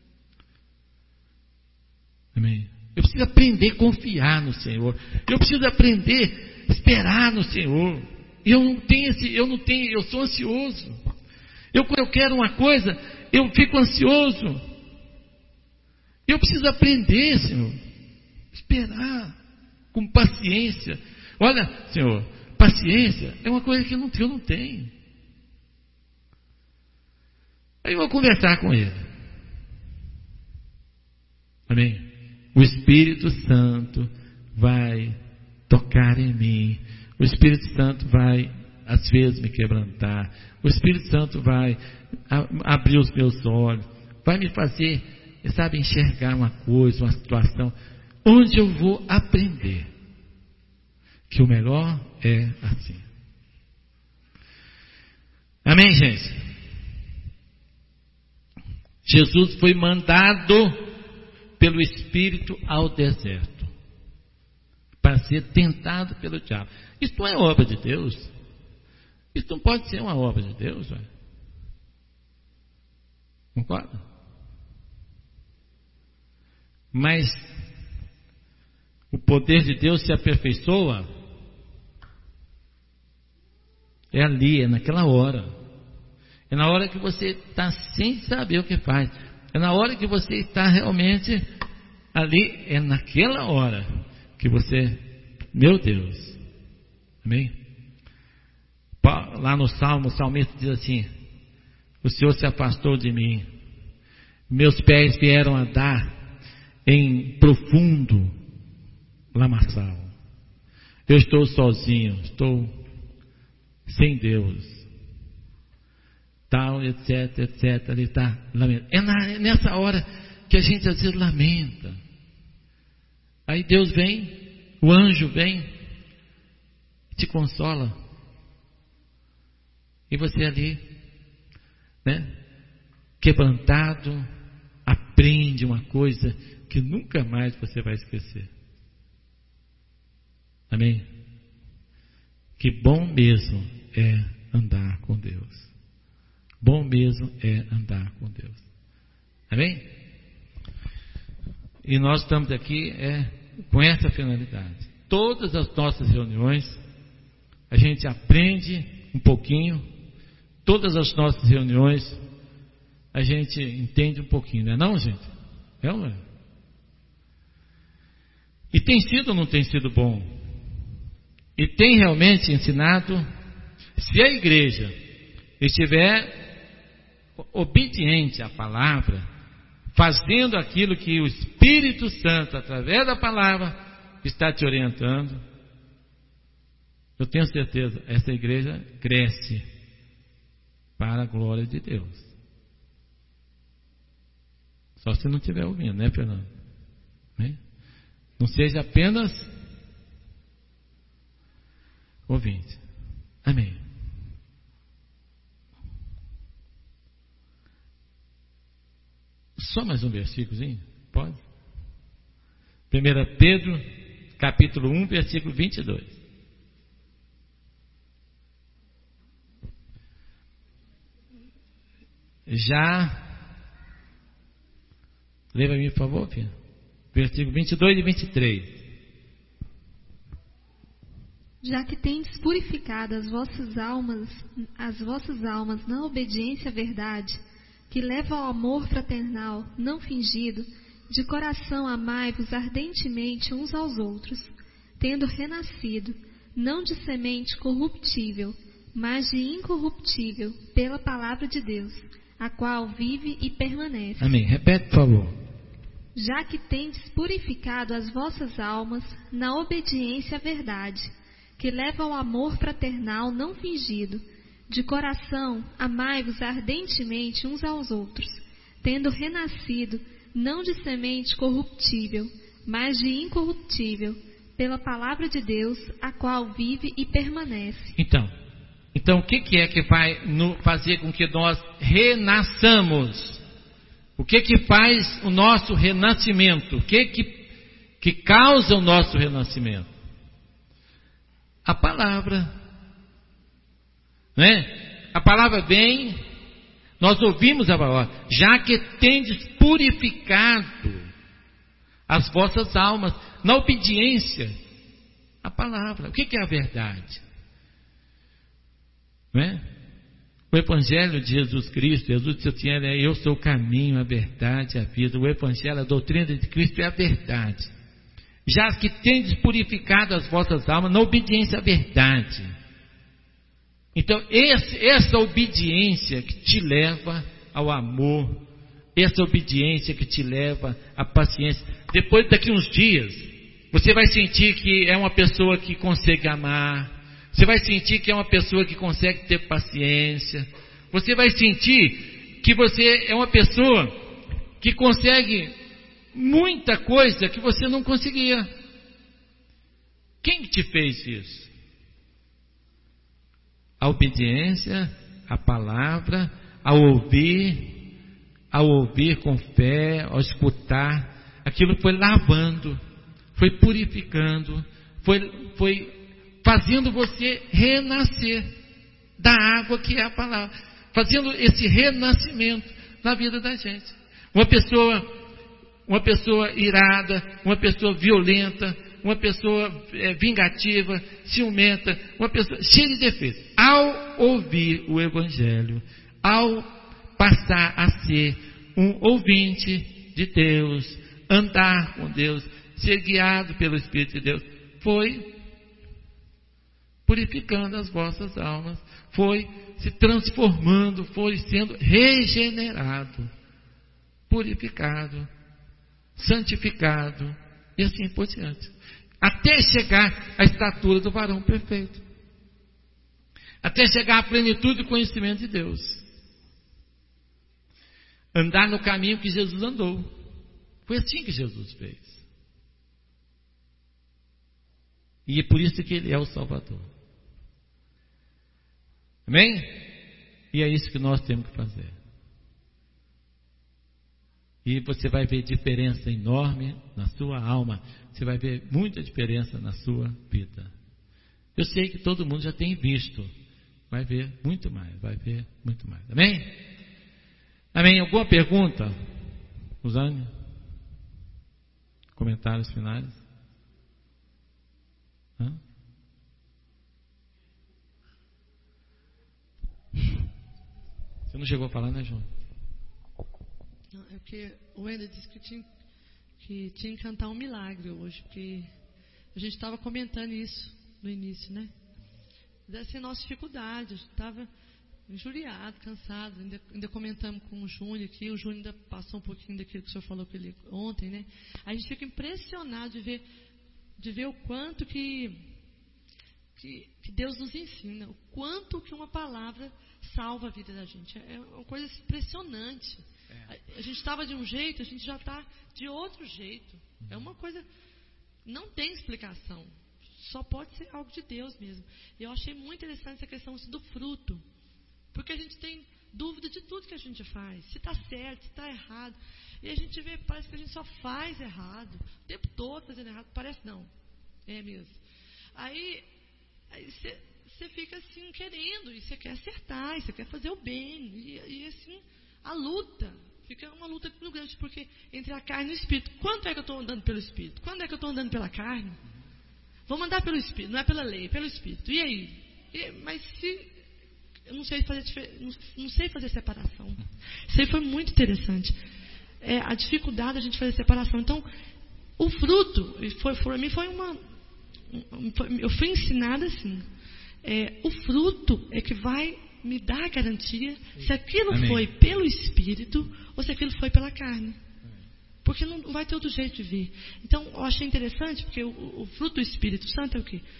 Amém. Eu preciso aprender a confiar no Senhor. Eu preciso aprender a esperar no Senhor. E eu não tenho esse, eu não tenho, eu sou ansioso. Eu, quando eu quero uma coisa, eu fico ansioso. Eu preciso aprender, Senhor, esperar com paciência. Olha, Senhor, paciência é uma coisa que eu não, eu não tenho. Aí eu vou conversar com Ele. Amém? O Espírito Santo vai tocar em mim. O Espírito Santo vai, às vezes, me quebrantar. O Espírito Santo vai abrir os meus olhos. Vai me fazer, sabe, enxergar uma coisa, uma situação, onde eu vou aprender que o melhor é assim. Amém, gente? Jesus foi mandado pelo Espírito ao deserto para ser tentado pelo diabo. Isso não é obra de Deus. Isso não pode ser uma obra de Deus, ué. Concorda? Mas o poder de Deus se aperfeiçoa é ali, é naquela hora. É na hora que você está sem saber o que faz. É na hora que você está realmente ali. É naquela hora que você, meu Deus, amém? Lá no Salmo, o salmista diz assim: o Senhor se afastou de mim, meus pés vieram a dar em profundo lamaçal. Eu estou sozinho, estou sem Deus, tal, etc, etc. Ele está lamentando. É, na, é nessa hora que a gente às vezes lamenta. Aí Deus vem, o anjo vem, te consola. E você ali, né, quebrantado, aprende uma coisa que nunca mais você vai esquecer. Amém? Que bom mesmo é andar com Deus. Bom mesmo é andar com Deus. Amém? E nós estamos aqui é, com essa finalidade. Todas as nossas reuniões, a gente aprende um pouquinho. Todas as nossas reuniões, a gente entende um pouquinho, não é não, gente? É ou não é? E tem sido ou não tem sido bom? E tem realmente ensinado, se a igreja estiver obediente à palavra, fazendo aquilo que o Espírito Santo, através da palavra, está te orientando, eu tenho certeza, essa igreja cresce para a glória de Deus. Só se não estiver ouvindo, né, Fernando? Né? Não seja apenas ouvinte. Amém. Só mais um versículozinho? Pode? primeira Pedro, capítulo um, versículo vinte e dois. Já, lê para mim, por favor, filho. Versículo vinte e dois e vinte e três.
Já que tendes purificado as vossas almas, as vossas almas na obediência à verdade, que leva ao amor fraternal, não fingido, de coração amai-vos ardentemente uns aos outros, tendo renascido, não de semente corruptível, mas de incorruptível, pela palavra de Deus, a qual vive e permanece.
Amém. Repete, por favor.
Já que tendes purificado as vossas almas na obediência à verdade, que leva ao amor fraternal não fingido, De coração, amai-vos ardentemente uns aos outros, tendo renascido, não de semente corruptível, mas de incorruptível, pela palavra de Deus, a qual vive e permanece.
Então, então o que, que é que vai no, fazer com que nós renasçamos? O que que faz o nosso renascimento? O que que, que causa o nosso renascimento? A palavra. Não é? A palavra vem, nós ouvimos a palavra, já que tendes purificado as vossas almas, na obediência à palavra. O que é a verdade? Não é? O Evangelho de Jesus Cristo, Jesus disse assim, eu sou o caminho, a verdade e a vida. O Evangelho, a doutrina de Cristo é a verdade. Já que tendes purificado as vossas almas na obediência à verdade. Então, esse, essa obediência que te leva ao amor, essa obediência que te leva à paciência. Depois, daqui uns dias, você vai sentir que é uma pessoa que consegue amar. Você vai sentir que é uma pessoa que consegue ter paciência. Você vai sentir que você é uma pessoa que consegue muita coisa que você não conseguia. Quem te fez isso? A obediência, a palavra, ao ouvir, ao ouvir com fé, ao escutar, aquilo foi lavando, foi purificando, foi, foi fazendo você renascer da água que é a palavra, fazendo esse renascimento na vida da gente. Uma pessoa, uma pessoa irada, uma pessoa violenta, uma pessoa é, vingativa, ciumenta, uma pessoa cheia de defeitos. Ao ouvir o Evangelho, ao passar a ser um ouvinte de Deus, andar com Deus, ser guiado pelo Espírito de Deus, foi purificando as vossas almas, foi se transformando, foi sendo regenerado, purificado, santificado, e assim por diante. Até chegar à estatura do varão perfeito. Até chegar à plenitude do conhecimento de Deus. Andar no caminho que Jesus andou. Foi assim que Jesus fez. E é por isso que Ele é o Salvador. Amém? E é isso que nós temos que fazer. E você vai ver diferença enorme na sua alma. Você vai ver muita diferença na sua vida. Eu sei que todo mundo já tem visto. Vai ver muito mais. Vai ver muito mais. Amém? Amém? Alguma pergunta? Rosane? Comentários finais? Hã? Você não chegou a falar, né, João?
Não, é porque o Wender disse que tinha, que tinha que cantar um milagre hoje, porque a gente estava comentando isso no início, né? Dessa é a nossa dificuldade, a gente estava injuriado, cansado, ainda, ainda comentamos com o Júnior aqui, o Júnior ainda passou um pouquinho daquilo que o senhor falou com ele ontem, né? A gente fica impressionado de ver, de ver o quanto que, que, que Deus nos ensina, o quanto que uma palavra salva a vida da gente. É uma coisa impressionante. É. A gente estava de um jeito, a gente já está de outro jeito. É uma coisa, não tem explicação. Só pode ser algo de Deus mesmo. E eu achei muito interessante essa questão do fruto. Porque a gente tem dúvida de tudo que a gente faz. Se está certo, se está errado. E a gente vê, parece que a gente só faz errado. O tempo todo fazendo errado. Parece não. É mesmo. Aí você... Você fica assim querendo, e você quer acertar, e você quer fazer o bem, e, e assim, a luta, fica uma luta muito grande, porque entre a carne e o Espírito, quanto é que eu estou andando pelo Espírito? Quando é que eu estou andando pela carne? Vamos andar pelo Espírito, não é pela lei, é pelo Espírito, e aí? E, mas se, eu não sei fazer, não, não sei fazer separação, isso aí foi muito interessante, é, a dificuldade da gente fazer separação, então, o fruto, foi, foi, para mim foi uma, foi, eu fui ensinada assim, É, o fruto é que vai me dar a garantia se aquilo Amém. Foi pelo Espírito ou se aquilo foi pela carne. Porque não vai ter outro jeito de vir. Então, eu achei interessante, porque o, o fruto do Espírito Santo é o quê?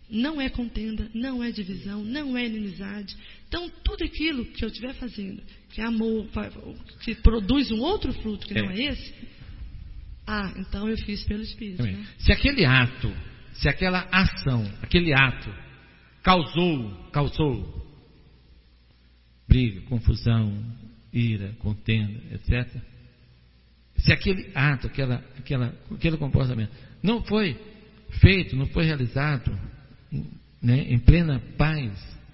não é contenda, não é divisão, não é inimizade. Então, tudo aquilo que eu estiver fazendo, que é amor, que produz um outro fruto que não é, é esse, ah, então eu fiz pelo Espírito. Né?
Se aquele ato, se aquela ação, aquele ato causou, causou briga, confusão, ira, contenda, etcétera. Se aquele ato, aquela, aquela, aquele comportamento não foi feito, não foi realizado, né, em plena paz,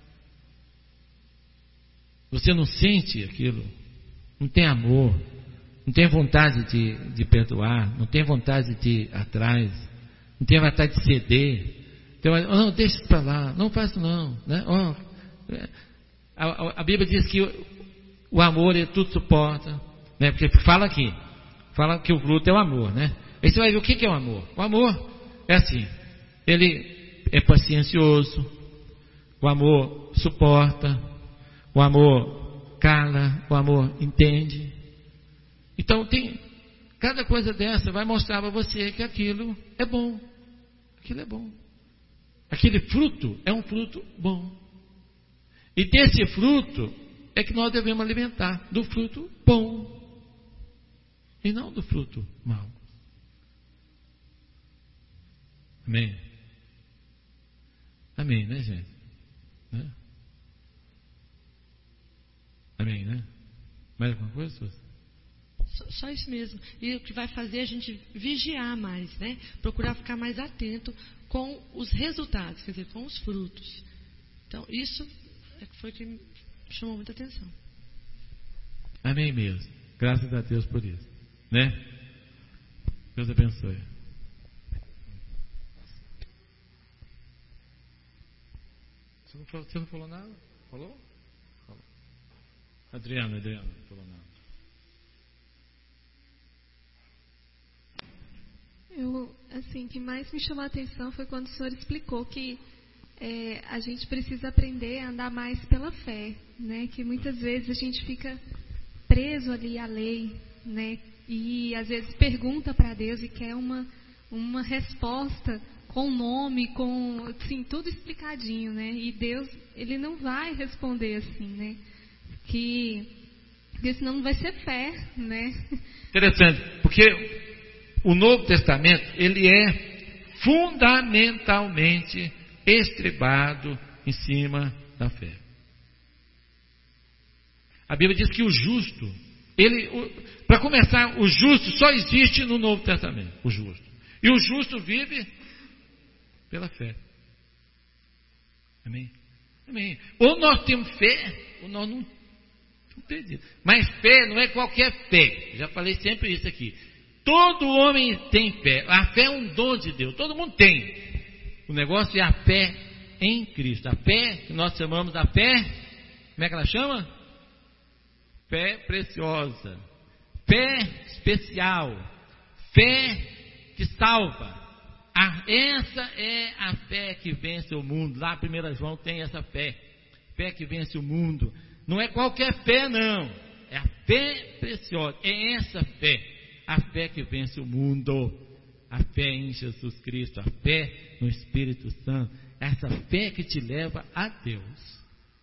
você não sente aquilo, não tem amor, não tem vontade de, de perdoar, não tem vontade de ir atrás, não tem vontade de ceder, tem, oh, não, deixa isso para lá, não faça não, né? Oh, a, a Bíblia diz que o, o amor ele tudo suporta, né? Porque fala aqui, fala que o fruto é o amor, né? Aí você vai ver o que é o amor. O amor é assim, ele é paciencioso, o amor suporta, o amor cala, o amor entende. Então tem, cada coisa dessa vai mostrar para você que aquilo é bom, aquilo é bom, aquele fruto é um fruto bom, e desse fruto é que nós devemos alimentar, do fruto bom, e não do fruto mau. Amém? Amém, né, gente? Né? Amém, né? Mais alguma coisa, Suzy?
Só, só isso mesmo. E o que vai fazer é a gente vigiar mais, né? Procurar ficar mais atento com os resultados, quer dizer, com os frutos. Então, isso é que foi que me chamou muita atenção.
Amém mesmo. Graças a Deus por isso. Né? Deus abençoe. Você não falou, você não falou nada? Falou? Falou. Adriana, Adriana, não falou nada.
Eu, assim, o que mais me chamou a atenção foi quando o senhor explicou que é, a gente precisa aprender a andar mais pela fé, né? Que muitas vezes a gente fica preso ali à lei, né? E às vezes pergunta para Deus e quer uma, uma resposta com nome, com assim, tudo explicadinho, né? E Deus, ele não vai responder assim, né? Que, porque senão não vai ser fé, né?
Interessante, porque o Novo Testamento, ele é fundamentalmente estribado em cima da fé. A Bíblia diz que o justo, ele, para começar, o justo só existe no Novo Testamento, o justo. E o justo vive pela fé. Amém? Amém. Ou nós temos fé, ou nós não, não temos. Mas fé não é qualquer fé. Já falei sempre isso aqui. Todo homem tem fé. A fé é um dom de Deus. Todo mundo tem. O negócio é a fé em Cristo. A fé que nós chamamos da fé, como é que ela chama? Fé preciosa. Fé especial. Fé que salva. A, essa é a fé que vence o mundo. Lá em primeiro João tem essa fé. Fé que vence o mundo. Não é qualquer fé, não. É a fé preciosa. É essa fé. A fé que vence o mundo, a fé em Jesus Cristo, a fé no Espírito Santo, essa fé que te leva a Deus.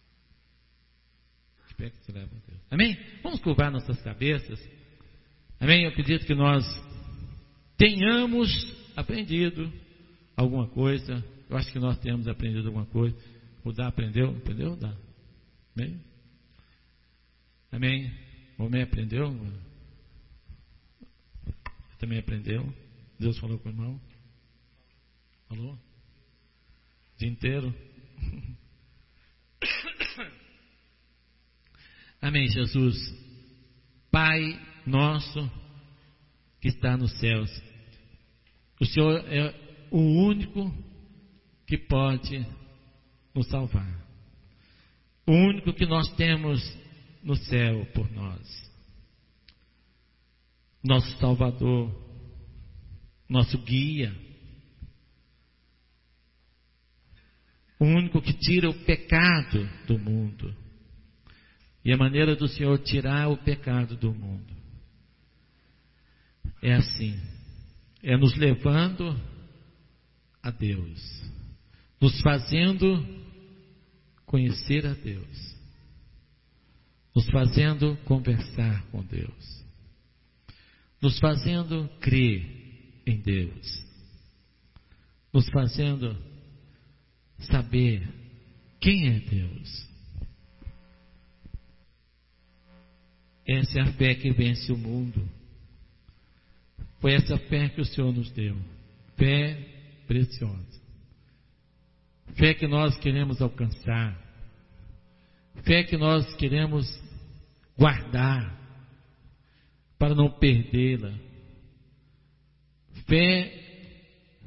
A fé que te leva a Deus. Amém? Vamos curvar nossas cabeças. Amém? Eu acredito que nós tenhamos aprendido alguma coisa. Eu acho que nós temos aprendido alguma coisa. O Dá aprendeu? Aprendeu? Dá. Amém? Amém? O homem aprendeu? Também aprendeu. Deus falou com o irmão. Falou? O dia inteiro. Amém, Jesus. Pai nosso que está nos céus. O Senhor é o único que pode nos salvar. O único que nós temos no céu por nós. Nosso Salvador, nosso guia, o único que tira o pecado do mundo. E a maneira do Senhor tirar o pecado do mundo é assim, é nos levando a Deus, nos fazendo conhecer a Deus, nos fazendo conversar com Deus, nos fazendo crer em Deus, nos fazendo saber quem é Deus. Essa é a fé que vence o mundo. Foi essa fé que o Senhor nos deu. Fé preciosa. Fé que nós queremos alcançar. Fé que nós queremos guardar para não perdê-la. Fé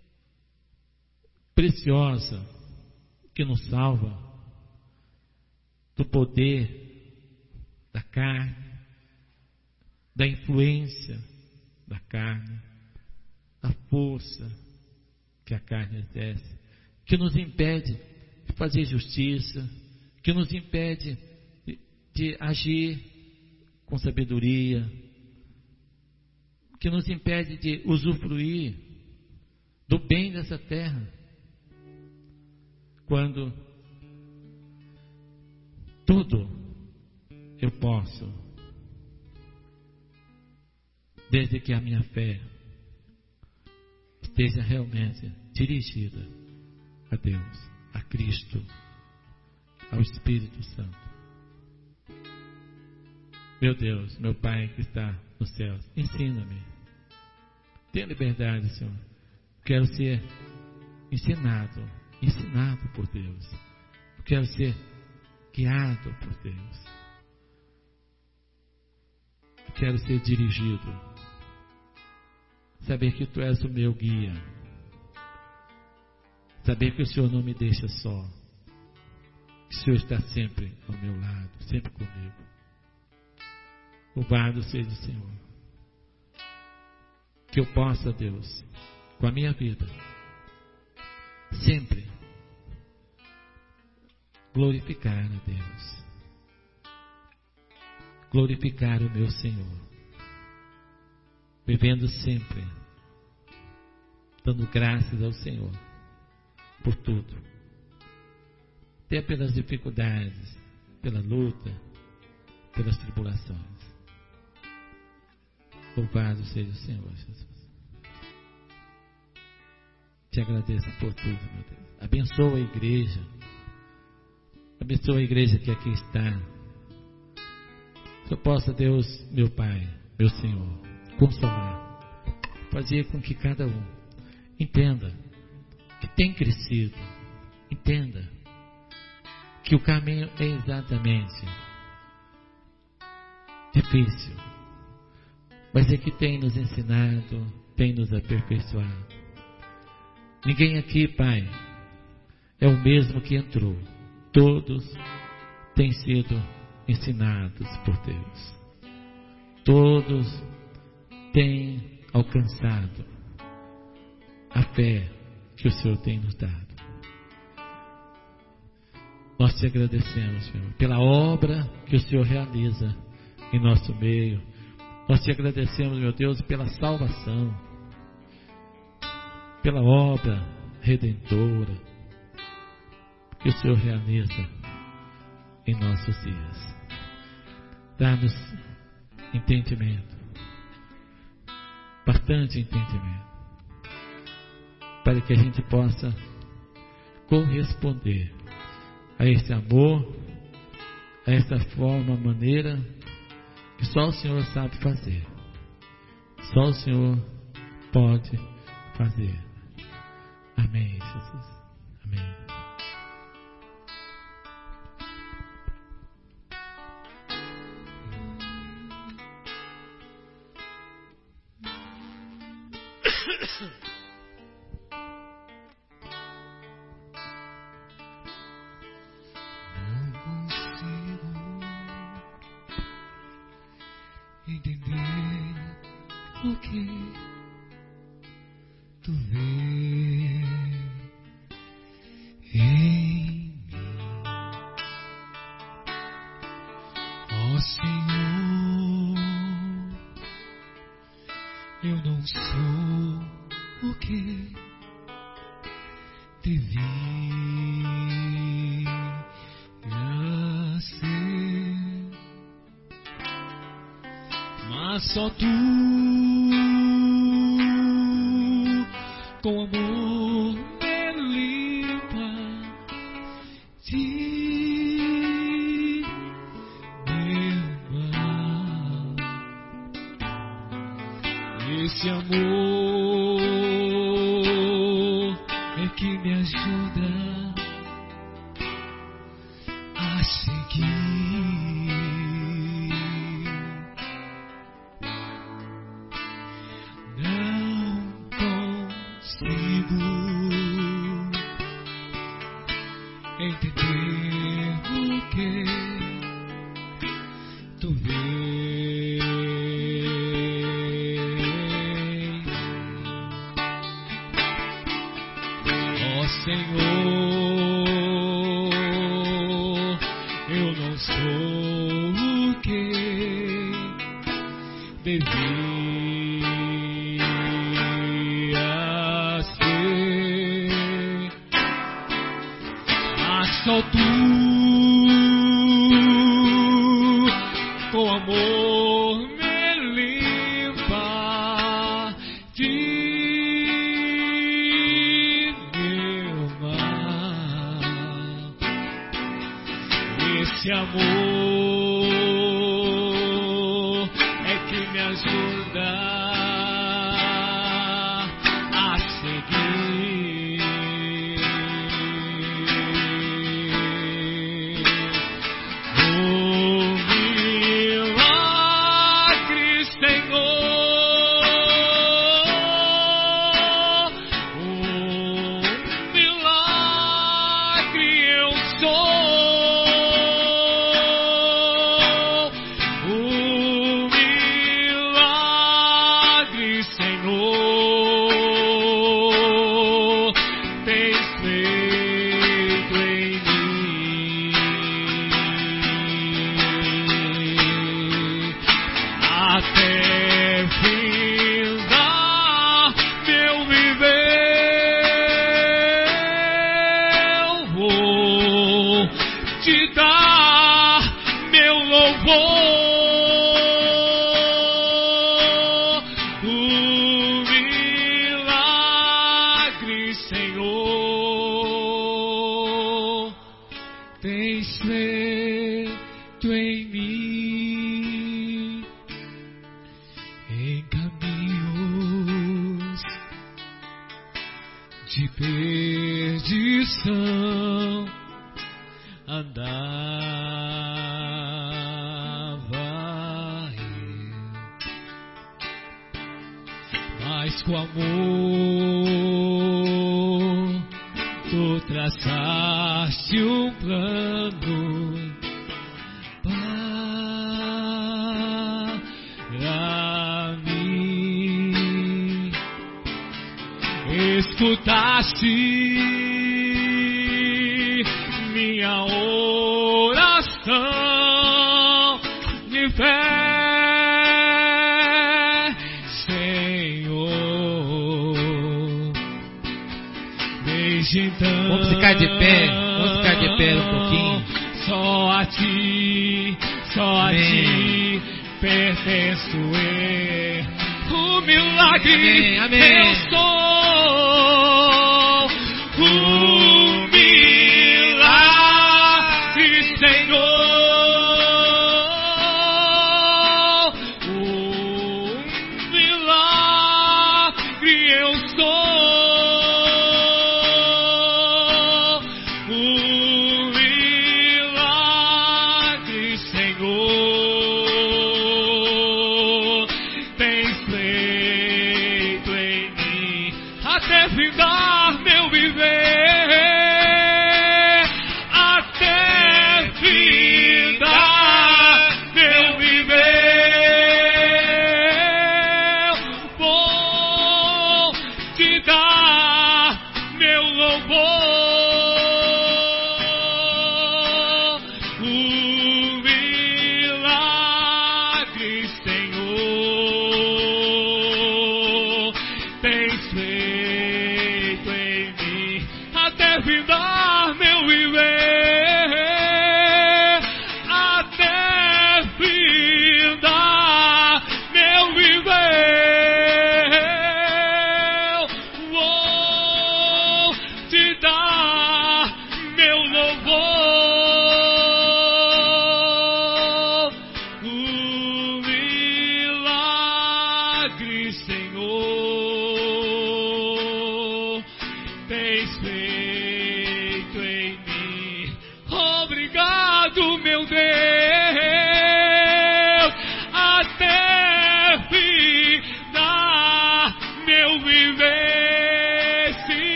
preciosa que nos salva do poder da carne, da influência da carne, da força que a carne exerce, que nos impede de fazer justiça, que nos impede de, de agir com sabedoria, que nos impede de usufruir do bem dessa terra. Quando tudo eu posso, desde que a minha fé esteja realmente dirigida a Deus, a Cristo, ao Espírito Santo. Meu Deus, meu Pai que está nos céus, ensina-me. Tenha liberdade, Senhor. Quero ser ensinado, ensinado por Deus. Quero ser guiado por Deus. Quero ser dirigido. Saber que Tu és o meu guia. Saber que o Senhor não me deixa só. Que o Senhor está sempre ao meu lado, sempre comigo. Louvado seja o Senhor. Que eu possa, Deus, com a minha vida, sempre glorificar a Deus. Glorificar o meu Senhor. Vivendo sempre, dando graças ao Senhor por tudo. Até pelas dificuldades, pela luta, pelas tribulações. Louvado seja o Senhor, Jesus. Te agradeço por tudo, meu Deus. Abençoa a igreja. Abençoa a igreja que aqui está. Que eu possa, Deus, meu Pai, meu Senhor, consolar, fazer com que cada um entenda que tem crescido, entenda que o caminho é exatamente difícil, mas é que tem nos ensinado, tem nos aperfeiçoado. Ninguém aqui, Pai, é o mesmo que entrou. Todos têm sido ensinados por Deus. Todos têm alcançado a fé que o Senhor tem nos dado. Nós te agradecemos, Senhor, pela obra que o Senhor realiza em nosso meio. Nós te agradecemos, meu Deus, pela salvação, pela obra redentora que o Senhor realiza em nossos dias. Dá-nos entendimento, bastante entendimento, para que a gente possa corresponder a esse amor, a essa forma, maneira que só o Senhor sabe fazer. Só o Senhor pode fazer. Amém, Jesus. Amém.
devia ser, mas só tu, com amor me limpa de meu mal. Esse amor é que me ajuda a seguir. Não consigo entender o que tu vês. Ó Senhor, eu não sou o que devia ser, mas só tu, com amor me limpa de meu mal. Esse amor é que me ajuda a seguir. Oh, milagre, Senhor. Oh, milagre eu sou. Oh, milagre, Senhor, tens feito em mim. Até findar meu viver, eu vou te dar meu louvor. O milagre, Senhor, tens feito em mim. Em caminhos de perdição andava eu, mas com amor tu traçaste um plano para mim. Escutaste minha oração de fé, Senhor. Desde então,
Vamos ficar de pé, vamos ficar de pé um pouquinho.
Só a ti, só a
Amém.
ti pertenço eu. O milagre
Amém, amém.
eu sou. O milagre, Senhor. O milagre eu sou. O milagre, Senhor, tens feito em mim. Até findar meu viver, até findar meu viver, vou te dar meu louvor. O milagre, Senhor, tens feito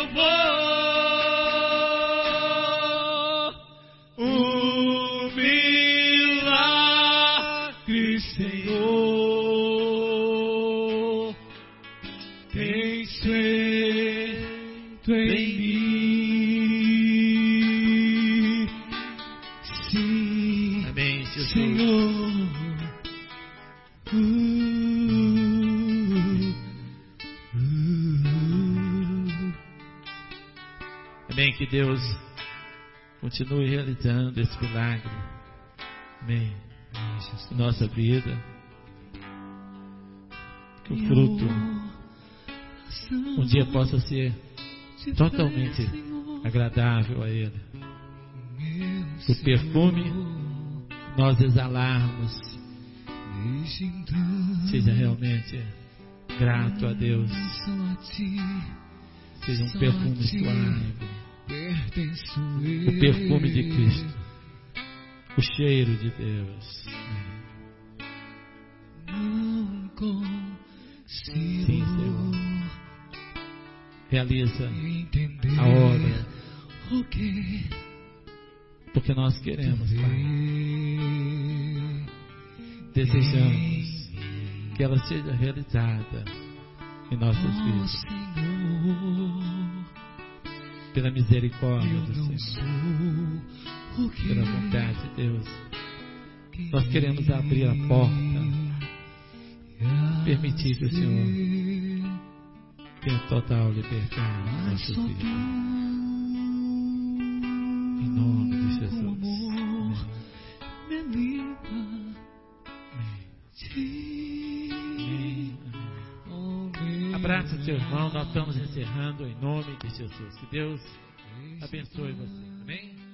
louvor, o milagre, Senhor, tens feito em mim. Sim,
Amém, Jesus.
Senhor.
Amém, que Deus continue realizando esse milagre. Amém. Em nossa vida. Que o fruto um dia possa ser totalmente agradável a Ele. Que o perfume que nós exalarmos seja realmente grato a Deus. Seja um perfume suave. O perfume de Cristo. O cheiro de Deus. Sim, Senhor. Realiza a obra. Porque nós queremos, Pai. Desejamos que ela seja realizada em nossas vidas. Pela misericórdia do Senhor, pela vontade de Deus, nós queremos abrir a porta, permitir que o Senhor tenha total liberdade em nossas vidas. Em nome de Jesus. Amém. Amém. Abraça seu irmão, nós estamos encerrando em nome de Jesus. Que Deus abençoe você. Amém?